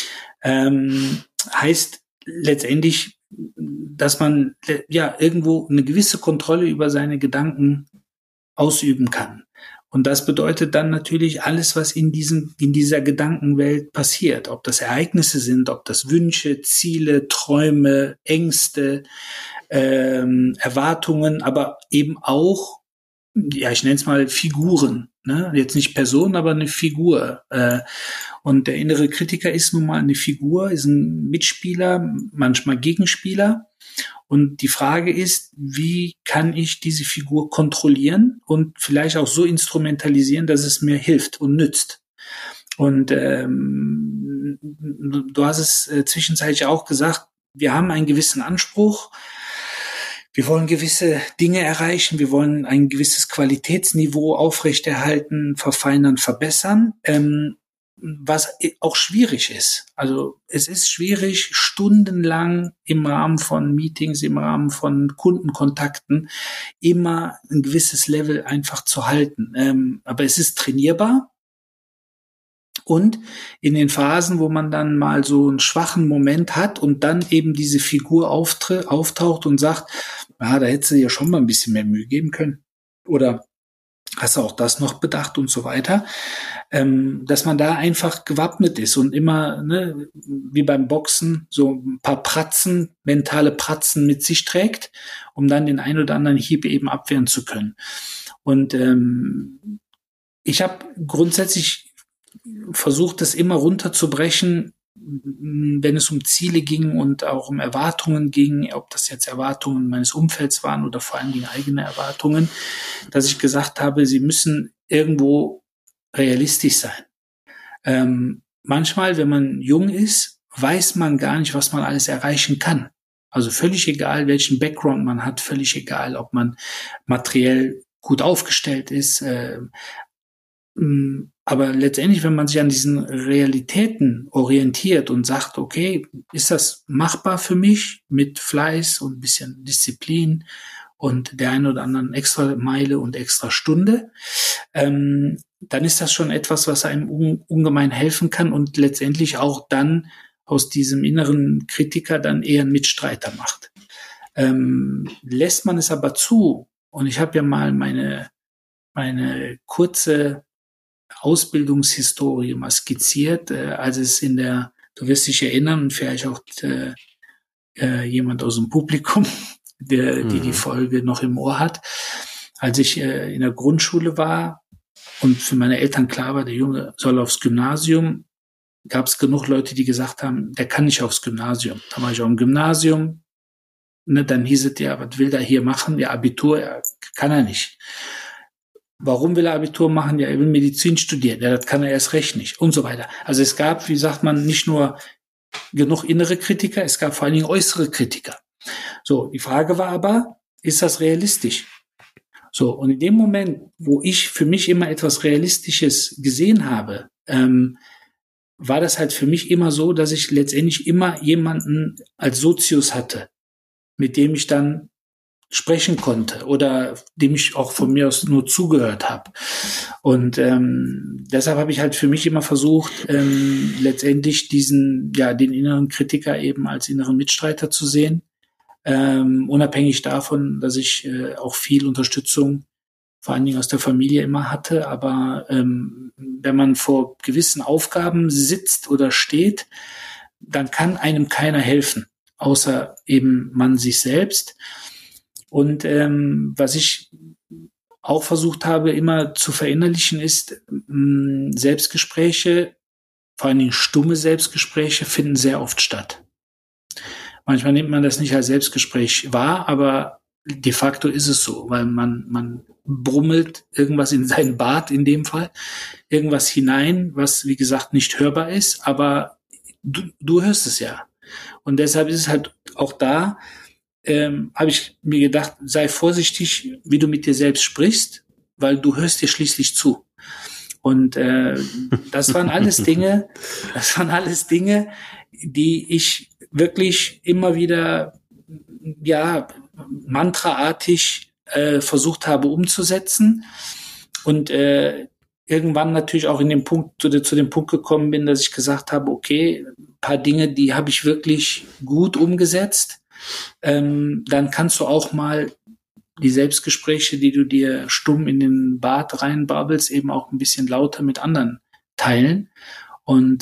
Heißt letztendlich, dass man ja irgendwo eine gewisse Kontrolle über seine Gedanken ausüben kann. Und das bedeutet dann natürlich alles, was in dieser Gedankenwelt passiert. Ob das Ereignisse sind, ob das Wünsche, Ziele, Träume, Ängste, Erwartungen, aber eben auch, ja, ich nenne es mal Figuren. Ne? Jetzt nicht Person, aber eine Figur. Und der innere Kritiker ist nun mal eine Figur, ist ein Mitspieler, manchmal Gegenspieler. Und die Frage ist, wie kann ich diese Figur kontrollieren und vielleicht auch so instrumentalisieren, dass es mir hilft und nützt. Und du hast es zwischenzeitlich auch gesagt, wir haben einen gewissen Anspruch, wir wollen gewisse Dinge erreichen, wir wollen ein gewisses Qualitätsniveau aufrechterhalten, verfeinern, verbessern. Was auch schwierig ist. Also es ist schwierig, stundenlang im Rahmen von Meetings, im Rahmen von Kundenkontakten immer ein gewisses Level einfach zu halten. Aber es ist trainierbar. Und in den Phasen, wo man dann mal so einen schwachen Moment hat und dann eben diese Figur auftaucht und sagt, da hättest du dir schon mal ein bisschen mehr Mühe geben können. Oder hast du auch das noch bedacht und so weiter, dass man da einfach gewappnet ist und immer, ne, wie beim Boxen, so ein paar Pratzen, mentale Pratzen mit sich trägt, um dann den ein oder anderen Hieb eben abwehren zu können. Und ich habe grundsätzlich versucht, das immer runterzubrechen, wenn es um Ziele ging und auch um Erwartungen ging, ob das jetzt Erwartungen meines Umfelds waren oder vor allen Dingen eigene Erwartungen, dass ich gesagt habe, sie müssen irgendwo realistisch sein. Manchmal, wenn man jung ist, weiß man gar nicht, was man alles erreichen kann. Also völlig egal, welchen Background man hat, völlig egal, ob man materiell gut aufgestellt ist, aber letztendlich, wenn man sich an diesen Realitäten orientiert und sagt, okay, ist das machbar für mich mit Fleiß und ein bisschen Disziplin und der einen oder anderen extra Meile und extra Stunde, dann ist das schon etwas, was einem ungemein helfen kann und letztendlich auch dann aus diesem inneren Kritiker dann eher einen Mitstreiter macht. Lässt man es aber zu, und ich habe ja mal meine kurze Ausbildungshistorie mal skizziert, als es du wirst dich erinnern und vielleicht auch jemand aus dem Publikum, die Folge noch im Ohr hat, als ich in der Grundschule war und für meine Eltern klar war, der Junge soll aufs Gymnasium, gab es genug Leute, die gesagt haben, der kann nicht aufs Gymnasium. Da war ich auch im Gymnasium, ne, dann hieß es ja, was will der hier machen? Ja, Abitur, ja, kann er nicht. Warum will er Abitur machen? Ja, er will Medizin studieren. Ja, das kann er erst recht nicht. Und so weiter. Also es gab, wie sagt man, nicht nur genug innere Kritiker, es gab vor allen Dingen äußere Kritiker. So, die Frage war aber, ist das realistisch? So, und in dem Moment, wo ich für mich immer etwas Realistisches gesehen habe, war das halt für mich immer so, dass ich letztendlich immer jemanden als Sozius hatte, mit dem ich dann sprechen konnte oder dem ich auch von mir aus nur zugehört habe. Und deshalb habe ich halt für mich immer versucht, letztendlich den inneren Kritiker eben als inneren Mitstreiter zu sehen, unabhängig davon, dass ich auch viel Unterstützung vor allen Dingen aus der Familie immer hatte. Aber wenn man vor gewissen Aufgaben sitzt oder steht, dann kann einem keiner helfen, außer eben man sich selbst. Und was ich auch versucht habe, immer zu verinnerlichen, ist, Selbstgespräche, vor allen Dingen stumme Selbstgespräche, finden sehr oft statt. Manchmal nimmt man das nicht als Selbstgespräch wahr, aber de facto ist es so, weil man brummelt irgendwas in seinen Bart in dem Fall, irgendwas hinein, was wie gesagt nicht hörbar ist, aber du hörst es ja. Und deshalb ist es halt auch da, habe ich mir gedacht, sei vorsichtig, wie du mit dir selbst sprichst, weil du hörst dir schließlich zu. Und das waren alles Dinge, die ich wirklich immer wieder, ja, mantraartig versucht habe umzusetzen und irgendwann natürlich auch in dem Punkt, zu dem Punkt gekommen bin, dass ich gesagt habe, okay, ein paar Dinge, die habe ich wirklich gut umgesetzt. Dann kannst du auch mal die Selbstgespräche, die du dir stumm in den Bart reinbabbelst, eben auch ein bisschen lauter mit anderen teilen. Und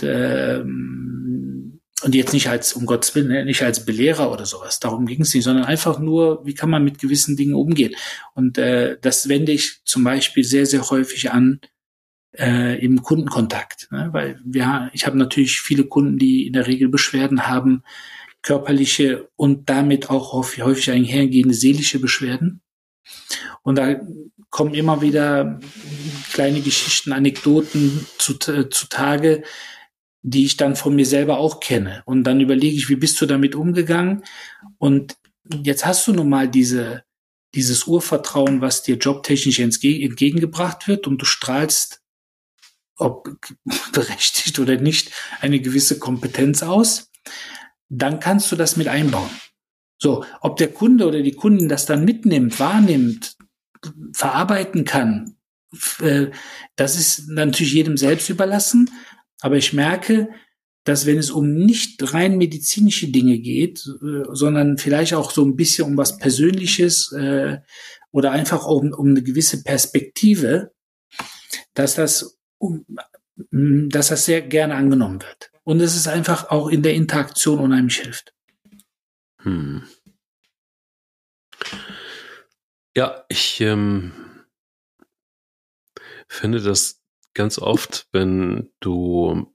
jetzt nicht als, um Gottes Willen, nicht als Belehrer oder sowas, darum ging es nicht, sondern einfach nur, wie kann man mit gewissen Dingen umgehen. Und das wende ich zum Beispiel sehr, sehr häufig an im Kundenkontakt. Ne? Weil ich habe natürlich viele Kunden, die in der Regel Beschwerden haben, körperliche und damit auch häufig einhergehende seelische Beschwerden. Und da kommen immer wieder kleine Geschichten, Anekdoten zutage, die ich dann von mir selber auch kenne. Und dann überlege ich, wie bist du damit umgegangen? Und jetzt hast du nun mal dieses Urvertrauen, was dir jobtechnisch entgegengebracht wird, und du strahlst, ob berechtigt oder nicht, eine gewisse Kompetenz aus. Dann kannst du das mit einbauen. So, ob der Kunde oder die Kundin das dann mitnimmt, wahrnimmt, verarbeiten kann, das ist natürlich jedem selbst überlassen. Aber ich merke, dass wenn es um nicht rein medizinische Dinge geht, sondern vielleicht auch so ein bisschen um was Persönliches oder einfach um eine gewisse Perspektive, dass das sehr gerne angenommen wird. Und es ist einfach auch in der Interaktion unheimlich hilft. Ja, ich finde das ganz oft, wenn du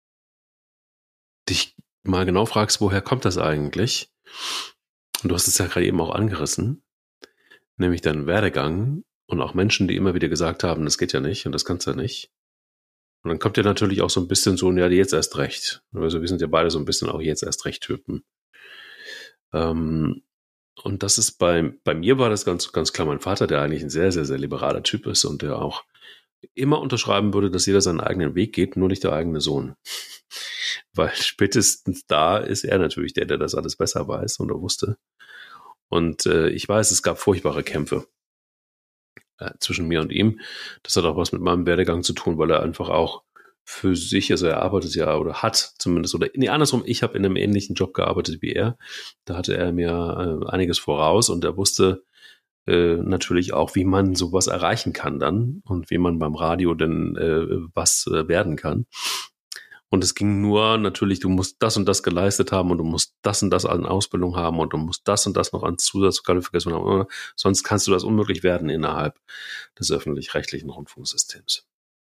dich mal genau fragst, woher kommt das eigentlich? Und du hast es ja gerade eben auch angerissen, nämlich deinen Werdegang und auch Menschen, die immer wieder gesagt haben, das geht ja nicht und das kannst du ja nicht. Und dann kommt ja natürlich auch so ein bisschen so, ja, jetzt erst recht. Also wir sind ja beide so ein bisschen auch jetzt erst recht Typen. Und das ist bei mir war das ganz, ganz klar mein Vater, der eigentlich ein sehr, sehr, sehr liberaler Typ ist und der auch immer unterschreiben würde, dass jeder seinen eigenen Weg geht, nur nicht der eigene Sohn. Weil spätestens da ist er natürlich der das alles besser weiß und er wusste. Und ich weiß, es gab furchtbare Kämpfe zwischen mir und ihm. Das hat auch was mit meinem Werdegang zu tun, weil er einfach auch für sich, also er arbeitet ja oder hat zumindest, oder nee, andersrum, ich habe in einem ähnlichen Job gearbeitet wie er. Da hatte er mir einiges voraus und er wusste natürlich auch, wie man sowas erreichen kann dann und wie man beim Radio denn was werden kann. Und es ging nur natürlich, du musst das und das geleistet haben und du musst das und das an Ausbildung haben und du musst das und das noch an Zusatzqualifikation haben. Sonst kannst du das unmöglich werden innerhalb des öffentlich-rechtlichen Rundfunksystems.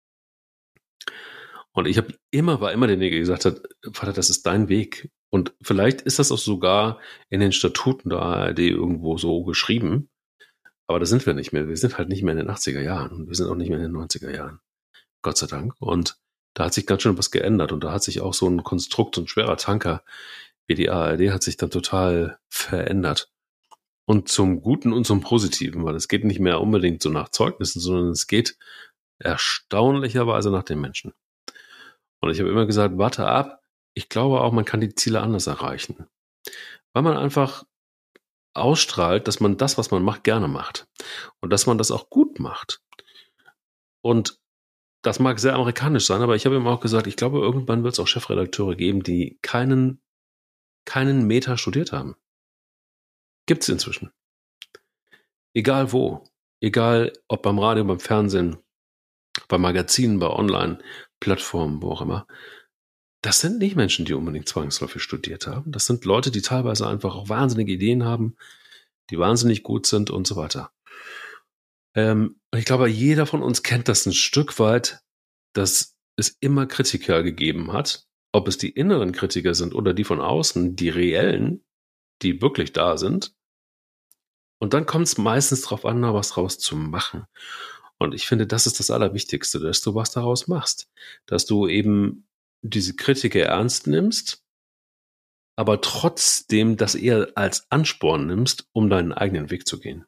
Und ich war immer derjenige, der gesagt hat, Vater, das ist dein Weg. Und vielleicht ist das auch sogar in den Statuten der ARD irgendwo so geschrieben. Aber da sind wir nicht mehr. Wir sind halt nicht mehr in den 80er Jahren und wir sind auch nicht mehr in den 90er Jahren. Gott sei Dank. Und da hat sich ganz schön was geändert und da hat sich auch so ein Konstrukt, so ein schwerer Tanker wie die ARD hat sich dann total verändert. Und zum Guten und zum Positiven, weil es geht nicht mehr unbedingt so nach Zeugnissen, sondern es geht erstaunlicherweise nach den Menschen. Und ich habe immer gesagt, warte ab, ich glaube auch, man kann die Ziele anders erreichen. Weil man einfach ausstrahlt, dass man das, was man macht, gerne macht. Und dass man das auch gut macht. Und das mag sehr amerikanisch sein, aber ich habe ihm auch gesagt, ich glaube, irgendwann wird es auch Chefredakteure geben, die keinen Meter studiert haben. Gibt's inzwischen. Egal wo. Egal ob beim Radio, beim Fernsehen, bei Magazinen, bei Online-Plattformen, wo auch immer. Das sind nicht Menschen, die unbedingt zwangsläufig studiert haben. Das sind Leute, die teilweise einfach auch wahnsinnige Ideen haben, die wahnsinnig gut sind und so weiter. Ich glaube, jeder von uns kennt das ein Stück weit, dass es immer Kritiker gegeben hat, ob es die inneren Kritiker sind oder die von außen, die reellen, die wirklich da sind. Und dann kommt es meistens darauf an, was draus zu machen. Und ich finde, das ist das Allerwichtigste, dass du was daraus machst. Dass du eben diese Kritiker ernst nimmst, aber trotzdem das eher als Ansporn nimmst, um deinen eigenen Weg zu gehen.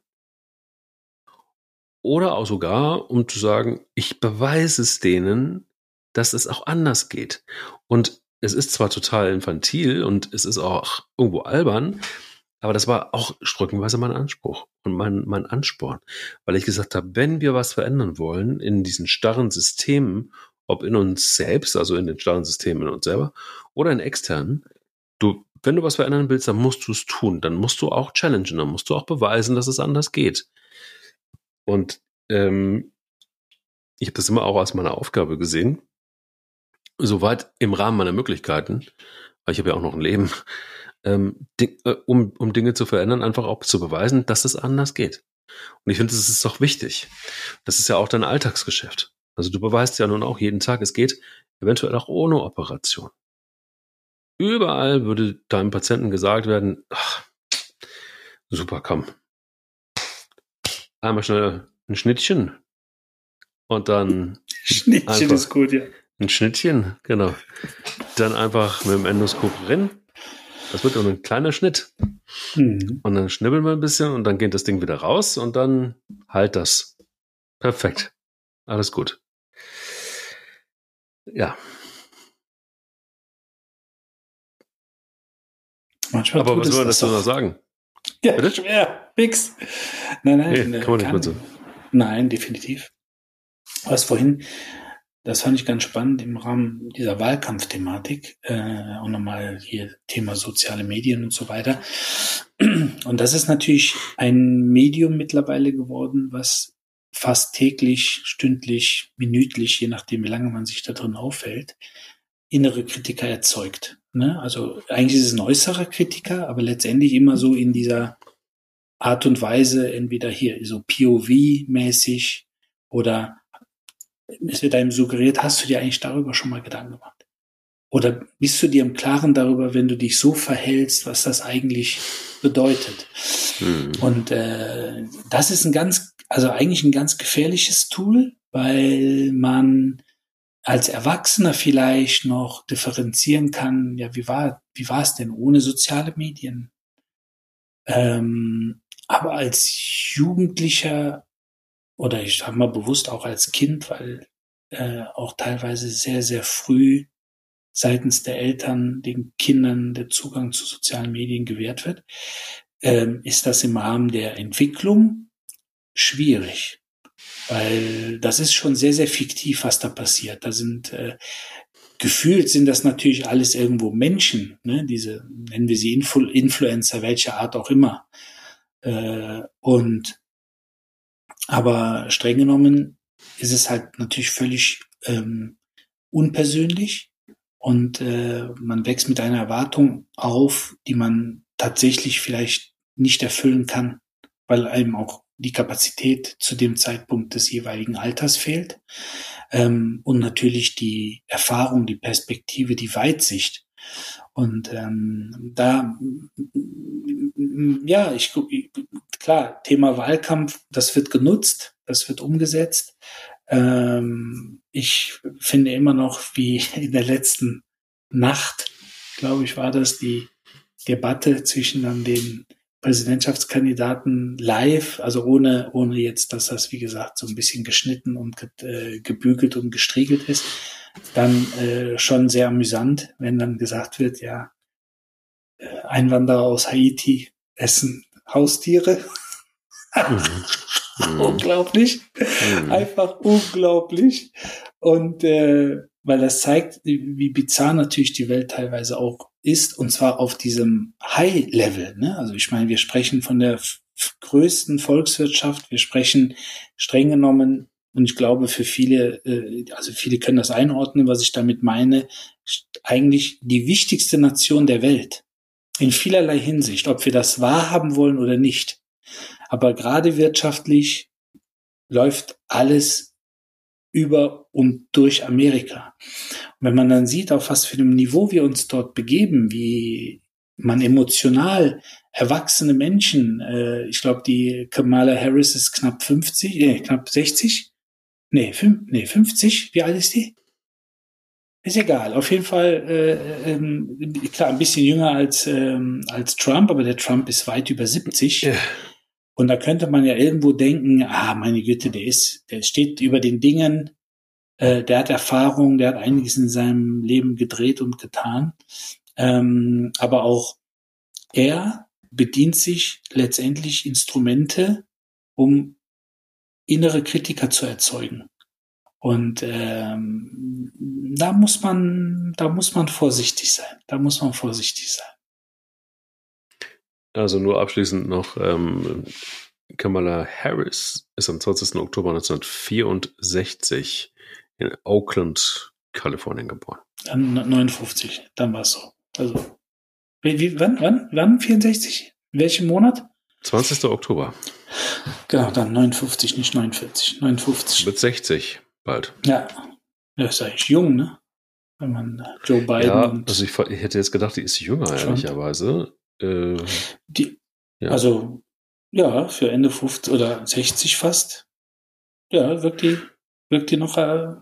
Oder auch sogar, um zu sagen, ich beweise es denen, dass es auch anders geht. Und es ist zwar total infantil und es ist auch irgendwo albern, aber das war auch streckenweise mein Anspruch und mein Ansporn, weil ich gesagt habe, wenn wir was verändern wollen in diesen starren Systemen, ob in uns selbst, also in den starren Systemen in uns selber oder in externen, wenn du was verändern willst, dann musst du es tun, dann musst du auch challengen, dann musst du auch beweisen, dass es anders geht. Und ich habe das immer auch als meine Aufgabe gesehen, soweit im Rahmen meiner Möglichkeiten, weil ich habe ja auch noch ein Leben, um Dinge zu verändern, einfach auch zu beweisen, dass es anders geht. Und ich finde, das ist doch wichtig. Das ist ja auch dein Alltagsgeschäft. Also du beweist ja nun auch jeden Tag, es geht eventuell auch ohne Operation. Überall würde deinem Patienten gesagt werden, ach, super, komm. Einmal schnell ein Schnittchen und dann Schnittchen ist gut, ja. Ein Schnittchen, genau. Dann einfach mit dem Endoskop rein. Das wird nur ein kleiner Schnitt. Und dann schnibbeln wir ein bisschen und dann geht das Ding wieder raus und dann halt das. Perfekt. Alles gut. Ja. Manchmal aber was soll man dazu noch sagen? Ja, bitte? Schwer. Fix. Nein, nee, kann man nicht gut so. Nein, definitiv. Was vorhin, das fand ich ganz spannend im Rahmen dieser Wahlkampfthematik und nochmal hier Thema soziale Medien und so weiter. Und das ist natürlich ein Medium mittlerweile geworden, was fast täglich, stündlich, minütlich, je nachdem, wie lange man sich da drin aufhält, innere Kritiker erzeugt. Ne? Also eigentlich ist es ein äußerer Kritiker, aber letztendlich immer so in dieser Art und Weise, entweder hier so POV-mäßig oder es wird einem suggeriert, hast du dir eigentlich darüber schon mal Gedanken gemacht? Oder bist du dir im Klaren darüber, wenn du dich so verhältst, was das eigentlich bedeutet? Und das ist eigentlich ein ganz gefährliches Tool, weil man als Erwachsener vielleicht noch differenzieren kann, ja, wie war es denn ohne soziale Medien? Aber als Jugendlicher oder ich sage mal bewusst auch als Kind, weil auch teilweise sehr, sehr früh seitens der Eltern den Kindern der Zugang zu sozialen Medien gewährt wird, ist das im Rahmen der Entwicklung schwierig. Weil das ist schon sehr, sehr fiktiv, was da passiert. Da sind gefühlt sind das natürlich alles irgendwo Menschen, ne? Diese, nennen wir sie Influencer, welcher Art auch immer. Aber streng genommen ist es halt natürlich völlig unpersönlich und man wächst mit einer Erwartung auf, die man tatsächlich vielleicht nicht erfüllen kann, weil einem auch die Kapazität zu dem Zeitpunkt des jeweiligen Alters fehlt und natürlich die Erfahrung, die Perspektive, die Weitsicht. Und klar, Thema Wahlkampf, das wird genutzt, das wird umgesetzt. Ich finde immer noch, wie in der letzten Nacht, glaube ich, war das die Debatte zwischen dann den Präsidentschaftskandidaten live, also ohne jetzt, dass das, wie gesagt, so ein bisschen geschnitten und gebügelt und gestriegelt ist, dann schon sehr amüsant, wenn dann gesagt wird, ja, Einwanderer aus Haiti essen Haustiere. Unglaublich. Einfach unglaublich. Und weil das zeigt, wie bizarr natürlich die Welt teilweise auch ist, und zwar auf diesem High-Level. Ne? Also ich meine, wir sprechen von der größten Volkswirtschaft, wir sprechen streng genommen, und ich glaube für viele, also viele können das einordnen, was ich damit meine, eigentlich die wichtigste Nation der Welt. In vielerlei Hinsicht, ob wir das wahrhaben wollen oder nicht. Aber gerade wirtschaftlich läuft alles über und durch Amerika. Und wenn man dann sieht, auf was für einem Niveau wir uns dort begeben, wie man emotional erwachsene Menschen, ich glaube, die Kamala Harris ist knapp 60, 50, wie alt ist die? Ist egal, auf jeden Fall, klar, ein bisschen jünger als Trump, aber der Trump ist weit über 70. Ja. Und da könnte man ja irgendwo denken, meine Güte, der steht über den Dingen, Der hat Erfahrung, der hat einiges in seinem Leben gedreht und getan. Aber auch er bedient sich letztendlich Instrumente, um innere Kritiker zu erzeugen. Und da muss man vorsichtig sein. Da muss man vorsichtig sein. Also nur abschließend noch, Kamala Harris ist am 20. Oktober 1964 in Oakland, Kalifornien geboren. 59, dann war es so. Also, wann 64? In welchem Monat? 20. Oktober. Genau, dann 59, nicht 49. 59. Mit 60 bald. Ja, das ist eigentlich jung, ne? Wenn man Joe Biden ja, und... also ich hätte jetzt gedacht, die ist jünger, ehrlicherweise. Ja. Also, ja, für Ende 50 oder 60 fast. Ja, wirkt die noch,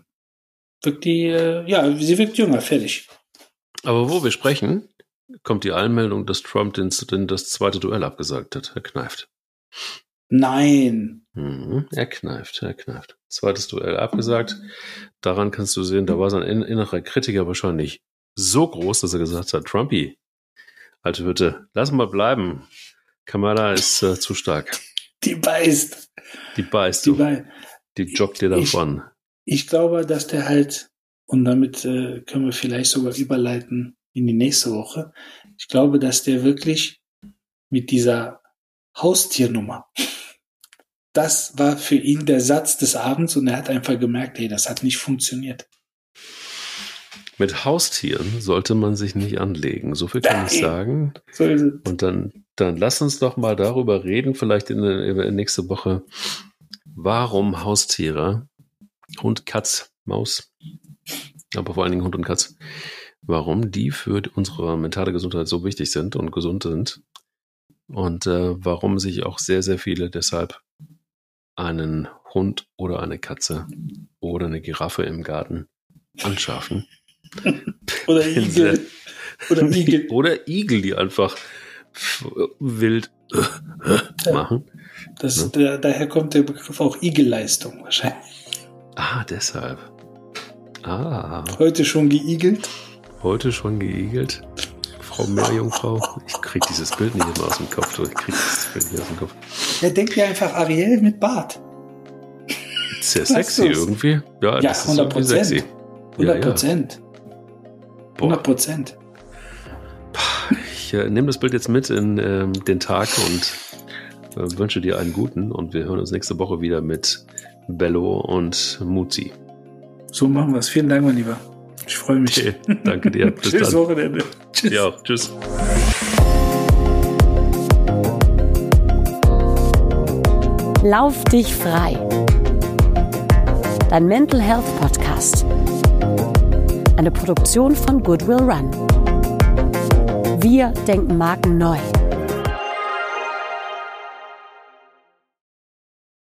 sie wirkt jünger, fertig. Aber wo wir sprechen, kommt die Einmeldung, dass Trump das zweite Duell abgesagt hat. Er kneift. Nein. Er kneift. Zweites Duell abgesagt. Daran kannst du sehen, da war sein innerer Kritiker wahrscheinlich so groß, dass er gesagt hat, Trumpy, alte Hütte, lass mal bleiben. Kamala ist zu stark. Die beißt. Die joggt dir davon. Ich glaube, dass der halt, und damit können wir vielleicht sogar überleiten in die nächste Woche, ich glaube, dass der wirklich mit dieser Haustiernummer, das war für ihn der Satz des Abends und er hat einfach gemerkt, hey, das hat nicht funktioniert. Mit Haustieren sollte man sich nicht anlegen, so viel kann ich sagen. So ist es. Und dann lass uns doch mal darüber reden, vielleicht in nächste Woche, warum Haustiere, Hund, Katz, Maus, aber vor allen Dingen Hund und Katz, warum die für unsere mentale Gesundheit so wichtig sind und gesund sind und warum sich auch sehr, sehr viele deshalb einen Hund oder eine Katze oder eine Giraffe im Garten anschaffen. Oder Igel. Oder Igel, die einfach wild machen. Daher kommt der Begriff auch Igelleistung wahrscheinlich. Ah, deshalb. Heute schon geigelt? Frau Meerjungfrau. Ich krieg dieses Bild nicht immer aus dem Kopf. Ja, denk dir einfach Ariel mit Bart. Sehr sexy irgendwie. Ja, das ist 100%. Sexy. 100%. 100%. Ich nehme das Bild jetzt mit in den Tag und wünsche dir einen guten. Und wir hören uns nächste Woche wieder mit Bello und Muzi. So machen wir es. Vielen Dank, mein Lieber. Ich freue mich. Okay, danke dir. Bis Tschüss, dann. Wochenende. Tschüss. Ja, tschüss. Lauf dich frei. Dein Mental Health Podcast. Eine Produktion von Goodwill Run. Wir denken Marken neu.